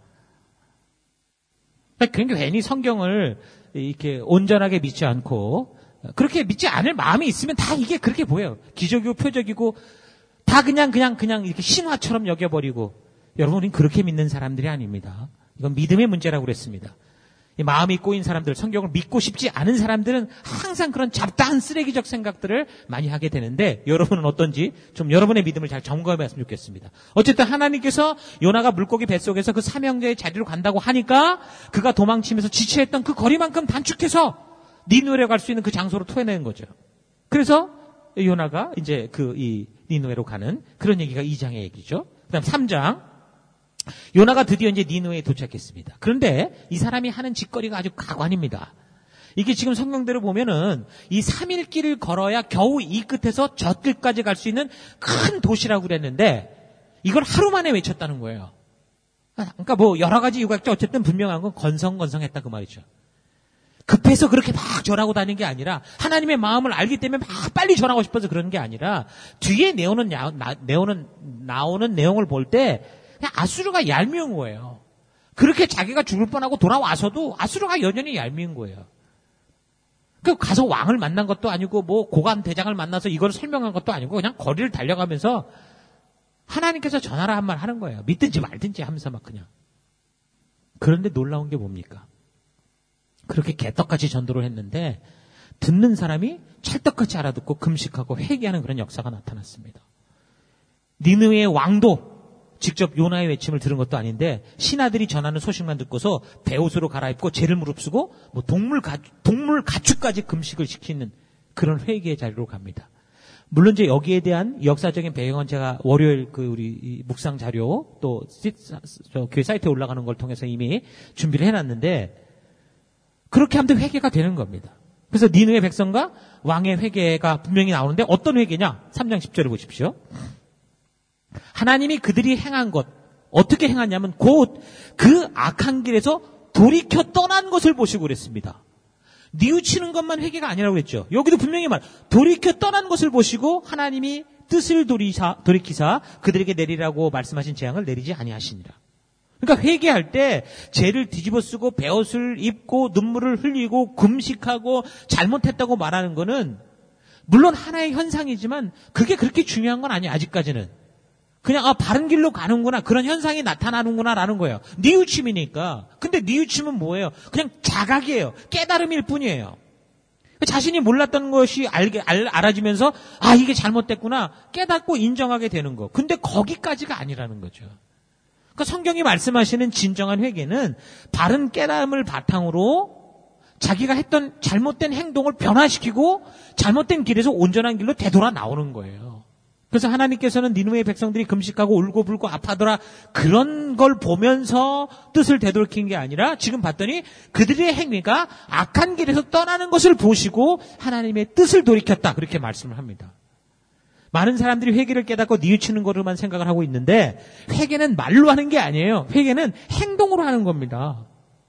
그러니까 괜히 성경을 이렇게 온전하게 믿지 않고 그렇게 믿지 않을 마음이 있으면 다 이게 그렇게 보여요. 기적이고 표적이고 다 그냥 그냥 그냥 이렇게 신화처럼 여겨버리고 여러분, 우린 그렇게 믿는 사람들이 아닙니다. 이건 믿음의 문제라고 그랬습니다. 이 마음이 꼬인 사람들, 성경을 믿고 싶지 않은 사람들은 항상 그런 잡다한 쓰레기적 생각들을 많이 하게 되는데 여러분은 어떤지 좀 여러분의 믿음을 잘 점검해봤으면 좋겠습니다. 어쨌든 하나님께서 요나가 물고기 뱃속에서 그 사명자의 자리로 간다고 하니까 그가 도망치면서 지체했던 그 거리만큼 단축해서 니느웨로 갈 수 있는 그 장소로 토해내는 거죠. 그래서 요나가 이제 그 이 니느웨로 가는 그런 얘기가 이 장의 얘기죠. 그다음 삼 장. 요나가 드디어 이제 니느웨에 도착했습니다. 그런데 이 사람이 하는 짓거리가 아주 가관입니다. 이게 지금 성경대로 보면은 이 삼 일 길을 걸어야 겨우 이 끝에서 저 끝까지 갈 수 있는 큰 도시라고 그랬는데 이걸 하루 만에 외쳤다는 거예요. 그러니까 뭐 여러 가지 이유가 있죠. 어쨌든 분명한 건 건성건성했다 그 말이죠. 급해서 그렇게 막 전하고 다니는 게 아니라 하나님의 마음을 알기 때문에 막 빨리 전하고 싶어서 그러는 게 아니라 뒤에 내오는, 나, 내오는 나오는 내용을 볼 때 그냥 아수르가 얄미운 거예요. 그렇게 자기가 죽을 뻔하고 돌아와서도 아수르가 여전히 얄미운 거예요. 그 가서 왕을 만난 것도 아니고 뭐 고관 대장을 만나서 이걸 설명한 것도 아니고 그냥 거리를 달려가면서 하나님께서 전하라 한 말 하는 거예요. 믿든지 말든지 하면서 막 그냥. 그런데 놀라운 게 뭡니까? 그렇게 개떡같이 전도를 했는데 듣는 사람이 찰떡같이 알아듣고 금식하고 회개하는 그런 역사가 나타났습니다. 니느웨의 왕도 직접 요나의 외침을 들은 것도 아닌데 신하들이 전하는 소식만 듣고서 베옷으로 갈아입고 죄를 무릅쓰고 뭐 동물 가, 동물 가축까지 금식을 시키는 그런 회개의 자리로 갑니다. 물론 이제 여기에 대한 역사적인 배경은 제가 월요일 그 우리 묵상 자료 또 저 교회 사이트에 올라가는 걸 통해서 이미 준비를 해놨는데 그렇게 하면 회개가 되는 겁니다. 그래서 니느웨 백성과 왕의 회개가 분명히 나오는데 어떤 회개냐? 삼 장 십 절을 보십시오. 하나님이 그들이 행한 것, 어떻게 행하냐면 곧 그 악한 길에서 돌이켜 떠난 것을 보시고 그랬습니다. 뉘우치는 것만 회개가 아니라고 했죠. 여기도 분명히 말, 돌이켜 떠난 것을 보시고 하나님이 뜻을 돌이사, 돌이키사 그들에게 내리라고 말씀하신 재앙을 내리지 아니하시니라. 그러니까 회개할 때 죄를 뒤집어 쓰고 베옷을 입고 눈물을 흘리고 금식하고 잘못했다고 말하는 거는 물론 하나의 현상이지만 그게 그렇게 중요한 건 아니에요. 아직까지는. 그냥 아 바른 길로 가는구나 그런 현상이 나타나는구나라는 거예요. 뉘우침이니까. 근데 뉘우침은 뭐예요? 그냥 자각이에요. 깨달음일 뿐이에요. 자신이 몰랐던 것이 알게 알, 알아지면서 아 이게 잘못됐구나 깨닫고 인정하게 되는 거. 근데 거기까지가 아니라는 거죠. 그러니까 성경이 말씀하시는 진정한 회개는 바른 깨달음을 바탕으로 자기가 했던 잘못된 행동을 변화시키고 잘못된 길에서 온전한 길로 되돌아 나오는 거예요. 그래서 하나님께서는 니느웨 백성들이 금식하고 울고불고 아파하더라 그런 걸 보면서 뜻을 되돌이킨 게 아니라 지금 봤더니 그들의 행위가 악한 길에서 떠나는 것을 보시고 하나님의 뜻을 돌이켰다 그렇게 말씀을 합니다. 많은 사람들이 회개를 깨닫고 뉘우치는 거로만 생각을 하고 있는데 회개는 말로 하는 게 아니에요. 회개는 행동으로 하는 겁니다.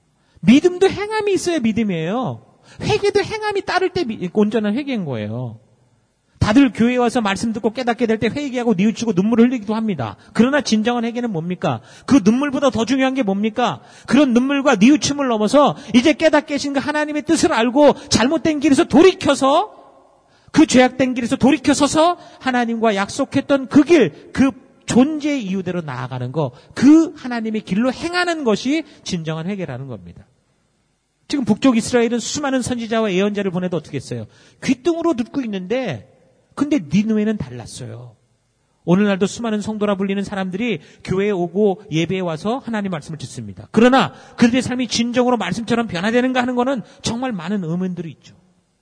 믿음도 행함이 있어야 믿음이에요. 회개도 행함이 따를 때 온전한 회개인 거예요. 다들 교회에 와서 말씀 듣고 깨닫게 될 때 회개하고 뉘우치고 눈물을 흘리기도 합니다. 그러나 진정한 회개는 뭡니까? 그 눈물보다 더 중요한 게 뭡니까? 그런 눈물과 뉘우침을 넘어서 이제 깨닫게 하신 그 하나님의 뜻을 알고 잘못된 길에서 돌이켜서 그 죄악된 길에서 돌이켜서서 하나님과 약속했던 그 길, 그 존재의 이유대로 나아가는 거, 그 하나님의 길로 행하는 것이 진정한 회개라는 겁니다. 지금 북쪽 이스라엘은 수많은 선지자와 예언자를 보내도 어떻게 했어요? 귀뚱으로 듣고 있는데 근데 니느웨는 달랐어요. 오늘날도 수많은 성도라 불리는 사람들이 교회에 오고 예배에 와서 하나님 말씀을 듣습니다. 그러나 그들의 삶이 진정으로 말씀처럼 변화되는가 하는 것은 정말 많은 의문들이 있죠.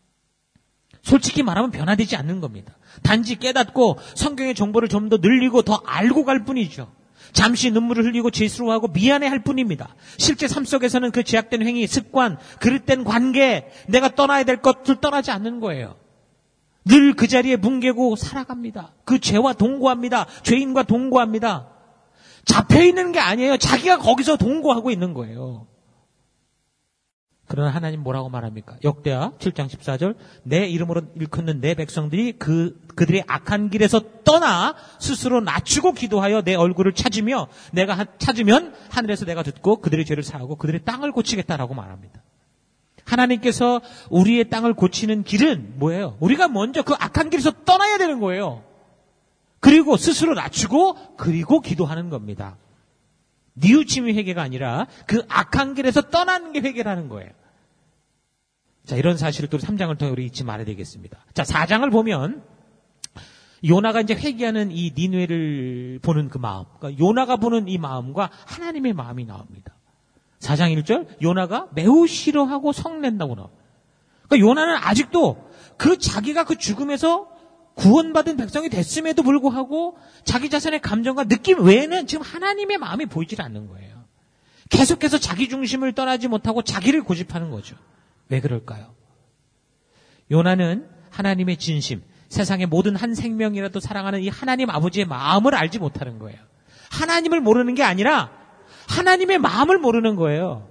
솔직히 말하면 변화되지 않는 겁니다. 단지 깨닫고 성경의 정보를 좀 더 늘리고 더 알고 갈 뿐이죠. 잠시 눈물을 흘리고 죄스러워하고 미안해할 뿐입니다. 실제 삶 속에서는 그 죄악된 행위, 습관, 그릇된 관계, 내가 떠나야 될 것을 떠나지 않는 거예요. 늘 그 자리에 뭉개고 살아갑니다. 그 죄와 동거합니다. 죄인과 동거합니다. 잡혀있는 게 아니에요. 자기가 거기서 동거하고 있는 거예요. 그러나 하나님 뭐라고 말합니까? 역대하 칠 장 십사 절 내 이름으로 일컫는 내 백성들이 그, 그들의 악한 길에서 떠나 스스로 낮추고 기도하여 내 얼굴을 찾으며 내가 하, 찾으면 하늘에서 내가 듣고 그들의 죄를 사하고 그들의 땅을 고치겠다라고 말합니다. 하나님께서 우리의 땅을 고치는 길은 뭐예요? 우리가 먼저 그 악한 길에서 떠나야 되는 거예요. 그리고 스스로 낮추고 그리고 기도하는 겁니다. 뉘우침이 회개가 아니라 그 악한 길에서 떠나는 게 회개라는 거예요. 자, 이런 사실을 또 삼 장을 통해 우리 잊지 말아야 되겠습니다. 자, 사 장을 보면 요나가 이제 회개하는 이 니느웨를 보는 그 마음, 그러니까 요나가 보는 이 마음과 하나님의 마음이 나옵니다. 사 장 일 절 요나가 매우 싫어하고 성낸다고 나와요. 그러니까 요나는 아직도 그 자기가 그 죽음에서 구원받은 백성이 됐음에도 불구하고 자기 자신의 감정과 느낌 외에는 지금 하나님의 마음이 보이질 않는 거예요. 계속해서 자기 중심을 떠나지 못하고 자기를 고집하는 거죠. 왜 그럴까요? 요나는 하나님의 진심, 세상의 모든 한 생명이라도 사랑하는 이 하나님 아버지의 마음을 알지 못하는 거예요. 하나님을 모르는 게 아니라 하나님의 마음을 모르는 거예요.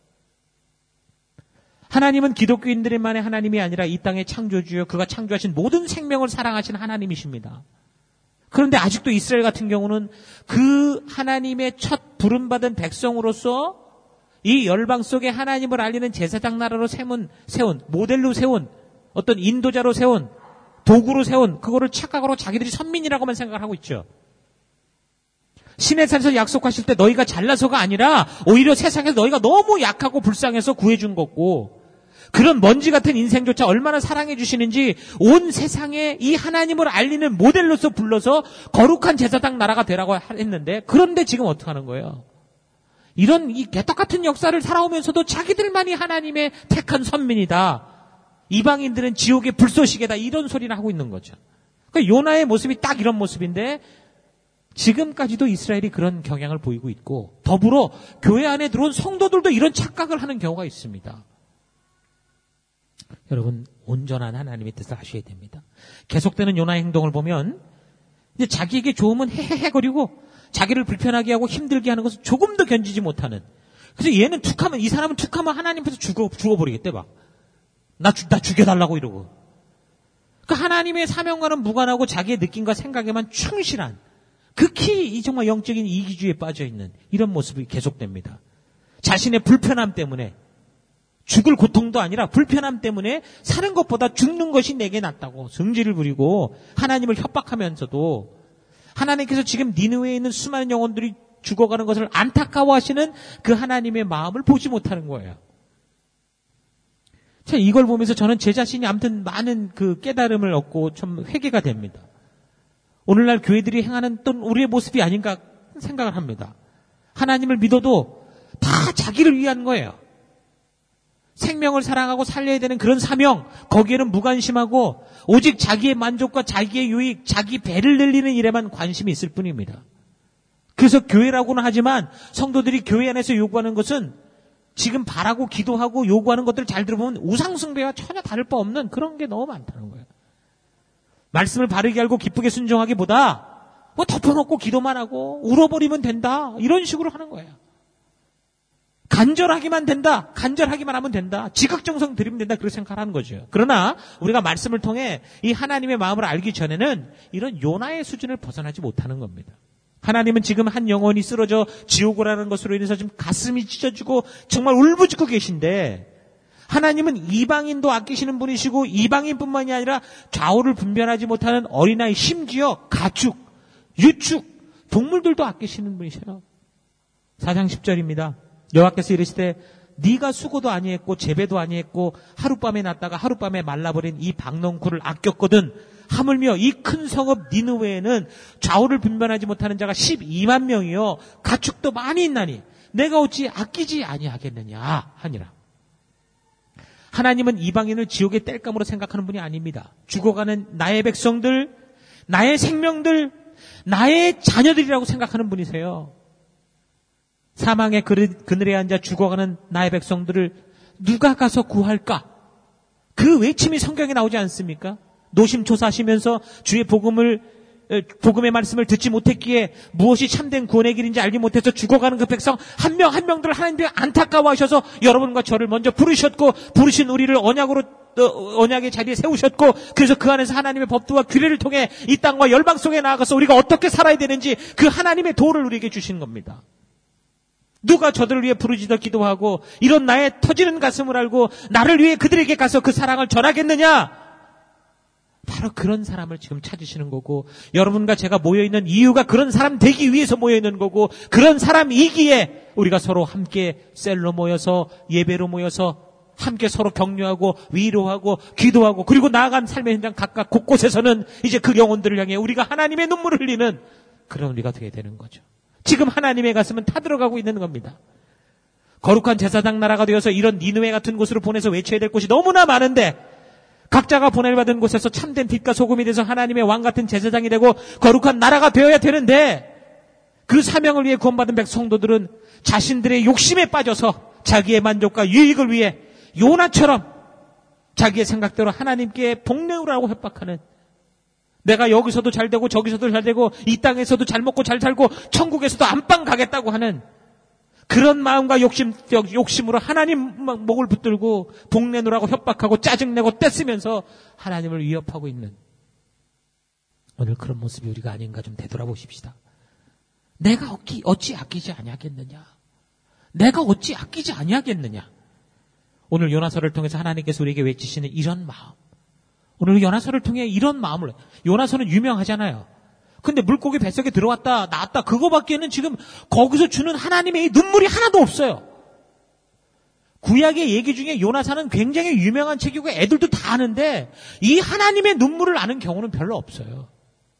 하나님은 기독교인들만의 하나님이 아니라 이 땅의 창조주요 그가 창조하신 모든 생명을 사랑하신 하나님이십니다. 그런데 아직도 이스라엘 같은 경우는 그 하나님의 첫 부름받은 백성으로서 이 열방 속에 하나님을 알리는 제사장 나라로 세운, 세운 모델로 세운 어떤 인도자로 세운 도구로 세운 그거를 착각으로 자기들이 선민이라고만 생각을 하고 있죠. 신의 산에서 약속하실 때 너희가 잘나서가 아니라 오히려 세상에서 너희가 너무 약하고 불쌍해서 구해준 거고 그런 먼지 같은 인생조차 얼마나 사랑해 주시는지 온 세상에 이 하나님을 알리는 모델로서 불러서 거룩한 제사장 나라가 되라고 했는데 그런데 지금 어떻게 하는 거예요? 이런 이 개떡 같은 역사를 살아오면서도 자기들만이 하나님의 택한 선민이다. 이방인들은 지옥의 불쏘시개다. 이런 소리를 하고 있는 거죠. 그러니까 요나의 모습이 딱 이런 모습인데 지금까지도 이스라엘이 그런 경향을 보이고 있고 더불어 교회 안에 들어온 성도들도 이런 착각을 하는 경우가 있습니다. 여러분 온전한 하나님의 뜻을 아셔야 됩니다. 계속되는 요나의 행동을 보면 이제 자기에게 좋으면 헤헤헤거리고 자기를 불편하게 하고 힘들게 하는 것을 조금 더 견디지 못하는. 그래서 얘는 툭하면 이 사람은 툭하면 하나님 앞에서 죽어 죽어버리겠대 막. 나, 나 죽여달라고 이러고. 그러니까 하나님의 사명과는 무관하고 자기의 느낌과 생각에만 충실한 극히 이 정말 영적인 이기주의에 빠져있는 이런 모습이 계속됩니다. 자신의 불편함 때문에 죽을 고통도 아니라 불편함 때문에 사는 것보다 죽는 것이 내게 낫다고 성질을 부리고 하나님을 협박하면서도 하나님께서 지금 니느웨에 있는 수많은 영혼들이 죽어가는 것을 안타까워하시는 그 하나님의 마음을 보지 못하는 거예요. 자, 이걸 보면서 저는 제 자신이 아무튼 많은 그 깨달음을 얻고 좀 회개가 됩니다. 오늘날 교회들이 행하는 또 우리의 모습이 아닌가 생각을 합니다. 하나님을 믿어도 다 자기를 위한 거예요. 생명을 사랑하고 살려야 되는 그런 사명, 거기에는 무관심하고 오직 자기의 만족과 자기의 유익, 자기 배를 늘리는 일에만 관심이 있을 뿐입니다. 그래서 교회라고는 하지만 성도들이 교회 안에서 요구하는 것은 지금 바라고 기도하고 요구하는 것들을 잘 들어보면 우상숭배와 전혀 다를 바 없는 그런 게 너무 많다는 거예요. 말씀을 바르게 알고 기쁘게 순종하기보다 뭐 덮어놓고 기도만 하고 울어버리면 된다 이런 식으로 하는 거예요. 간절하기만 된다. 간절하기만 하면 된다. 지극정성 드리면 된다. 그렇게 생각하는 거죠. 그러나 우리가 말씀을 통해 이 하나님의 마음을 알기 전에는 이런 요나의 수준을 벗어나지 못하는 겁니다. 하나님은 지금 한 영혼이 쓰러져 지옥을 하는 것으로 인해서 지금 가슴이 찢어지고 정말 울부짖고 계신데 하나님은 이방인도 아끼시는 분이시고 이방인뿐만이 아니라 좌우를 분별하지 못하는 어린아이 심지어 가축, 유축, 동물들도 아끼시는 분이세요. 사 장 십 절입니다. 여호와께서 이르시되 네가 수고도 아니했고 재배도 아니했고 하룻밤에 났다가 하룻밤에 말라버린 이 박농쿨을 아꼈거든 하물며 이 큰 성읍 니느웨에는 좌우를 분별하지 못하는 자가 십이만 명이요 가축도 많이 있나니 내가 어찌 아끼지 아니하겠느냐 하니라. 하나님은 이방인을 지옥의 땔감으로 생각하는 분이 아닙니다. 죽어가는 나의 백성들, 나의 생명들, 나의 자녀들이라고 생각하는 분이세요. 사망의 그늘에 앉아 죽어가는 나의 백성들을 누가 가서 구할까? 그 외침이 성경에 나오지 않습니까? 노심초사하시면서 주의 복음을 복음의 말씀을 듣지 못했기에 무엇이 참된 구원의 길인지 알지 못해서 죽어가는 그 백성 한 명 한 명들 하나님이 안타까워하셔서 여러분과 저를 먼저 부르셨고 부르신 우리를 언약으로 언약의 자리에 세우셨고 그래서 그 안에서 하나님의 법도와 규례를 통해 이 땅과 열방 속에 나아가서 우리가 어떻게 살아야 되는지 그 하나님의 도를 우리에게 주신 겁니다. 누가 저들을 위해 부르짖어 기도하고 이런 나의 터지는 가슴을 알고 나를 위해 그들에게 가서 그 사랑을 전하겠느냐? 바로 그런 사람을 지금 찾으시는 거고 여러분과 제가 모여있는 이유가 그런 사람 되기 위해서 모여있는 거고 그런 사람이기에 우리가 서로 함께 셀로 모여서 예배로 모여서 함께 서로 격려하고 위로하고 기도하고 그리고 나아간 삶의 현장 각각 곳곳에서는 이제 그 영혼들을 향해 우리가 하나님의 눈물을 흘리는 그런 우리가 되게 되는 거죠. 지금 하나님의 가슴은 타들어가고 있는 겁니다. 거룩한 제사장 나라가 되어서 이런 니느웨 같은 곳으로 보내서 외쳐야 될 곳이 너무나 많은데 각자가 보내받은 곳에서 참된 빛과 소금이 돼서 하나님의 왕 같은 제사장이 되고 거룩한 나라가 되어야 되는데 그 사명을 위해 구원받은 백성도들은 자신들의 욕심에 빠져서 자기의 만족과 유익을 위해 요나처럼 자기의 생각대로 하나님께 복내우라고 협박하는 내가 여기서도 잘 되고 저기서도 잘 되고 이 땅에서도 잘 먹고 잘 살고 천국에서도 안방 가겠다고 하는 그런 마음과 욕심, 욕심으로 하나님 목을 붙들고 복내누라고 협박하고 짜증내고 떼쓰면서 하나님을 위협하고 있는 오늘 그런 모습이 우리가 아닌가 좀 되돌아보십시다. 내가 어찌, 어찌 아끼지 아니하겠느냐? 내가 어찌 아끼지 아니하겠느냐? 오늘 요나서를 통해서 하나님께서 우리에게 외치시는 이런 마음. 오늘 요나서를 통해 이런 마음을 요나서는 유명하잖아요. 근데 물고기 뱃속에 들어왔다 나왔다 그거밖에는 지금 거기서 주는 하나님의 이 눈물이 하나도 없어요. 구약의 얘기 중에 요나서는 굉장히 유명한 책이고 애들도 다 아는데 이 하나님의 눈물을 아는 경우는 별로 없어요.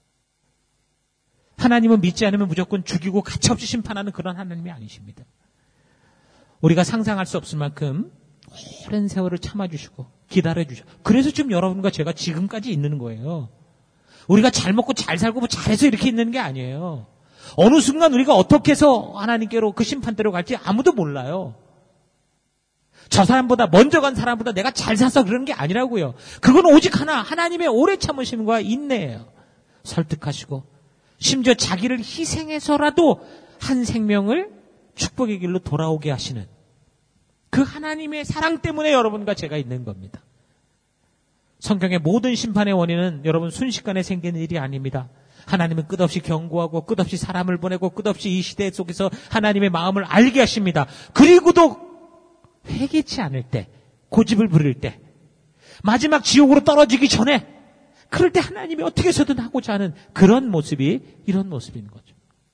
하나님은 믿지 않으면 무조건 죽이고 가차없이 심판하는 그런 하나님이 아니십니다. 우리가 상상할 수 없을 만큼 오랜 세월을 참아주시고 기다려주셔. 그래서 지금 여러분과 제가 지금까지 있는 거예요. 우리가 잘 먹고 잘 살고 뭐 잘해서 이렇게 있는 게 아니에요. 어느 순간 우리가 어떻게 해서 하나님께로 그 심판대로 갈지 아무도 몰라요. 저 사람보다 먼저 간 사람보다 내가 잘 사서 그런 게 아니라고요. 그건 오직 하나 하나님의 오래 참으심과 인내예요. 설득하시고 심지어 자기를 희생해서라도 한 생명을 축복의 길로 돌아오게 하시는 그 하나님의 사랑 때문에 여러분과 제가 있는 겁니다. 성경의 모든 심판의 원인은 여러분 순식간에 생기는 일이 아닙니다. 하나님은 끝없이 경고하고 끝없이 사람을 보내고 끝없이 이 시대 속에서 하나님의 마음을 알게 하십니다. 그리고도 회개치 않을 때, 고집을 부릴 때, 마지막 지옥으로 떨어지기 전에 그럴 때 하나님이 어떻게 해서든 하고자 하는 그런 모습이 이런 모습인 거죠.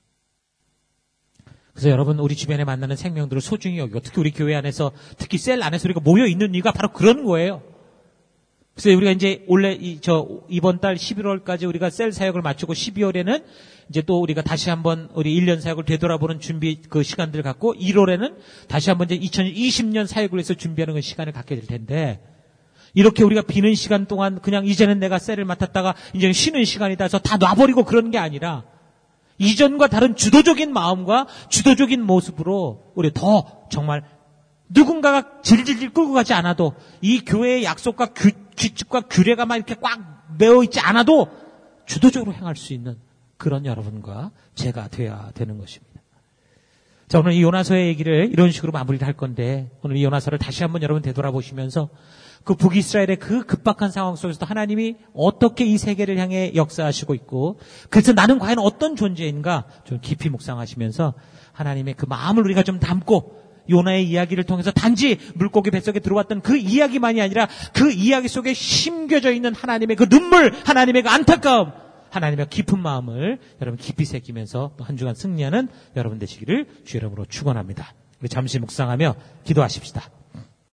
그래서 여러분 우리 주변에 만나는 생명들을 소중히 여기고 특히 우리 교회 안에서 특히 셀 안에서 우리가 모여 있는 이유가 바로 그런 거예요. 그래서 우리가 이제 원래 이, 저, 이번 달 십일월까지 우리가 셀 사역을 마치고 십이월에는 이제 또 우리가 다시 한번 우리 일 년 사역을 되돌아보는 준비 그 시간들을 갖고 일월에는 다시 한번 이제 이천이십 년 사역을 위해서 준비하는 그 시간을 갖게 될 텐데 이렇게 우리가 비는 시간 동안 그냥 이제는 내가 셀을 맡았다가 이제는 쉬는 시간이다 해서 다 놔버리고 그런 게 아니라 이전과 다른 주도적인 마음과 주도적인 모습으로 우리 더 정말 누군가가 질질질 끌고 가지 않아도 이 교회의 약속과 규, 규칙과 규례가 막 이렇게 꽉 메어 있지 않아도 주도적으로 행할 수 있는 그런 여러분과 제가 돼야 되는 것입니다. 자, 오늘 이 요나서의 얘기를 이런 식으로 마무리를 할 건데 오늘 이 요나서를 다시 한번 여러분 되돌아보시면서 그 북이스라엘의 그 급박한 상황 속에서도 하나님이 어떻게 이 세계를 향해 역사하시고 있고 그래서 나는 과연 어떤 존재인가 좀 깊이 묵상하시면서 하나님의 그 마음을 우리가 좀 담고 요나의 이야기를 통해서 단지 물고기 뱃속에 들어왔던 그 이야기만이 아니라 그 이야기 속에 심겨져 있는 하나님의 그 눈물, 하나님의 그 안타까움, 하나님의 깊은 마음을 여러분 깊이 새기면서 또 한 주간 승리하는 여러분 되시기를 주의 이름으로 축원합니다. 우리 잠시 묵상하며 기도하십시다.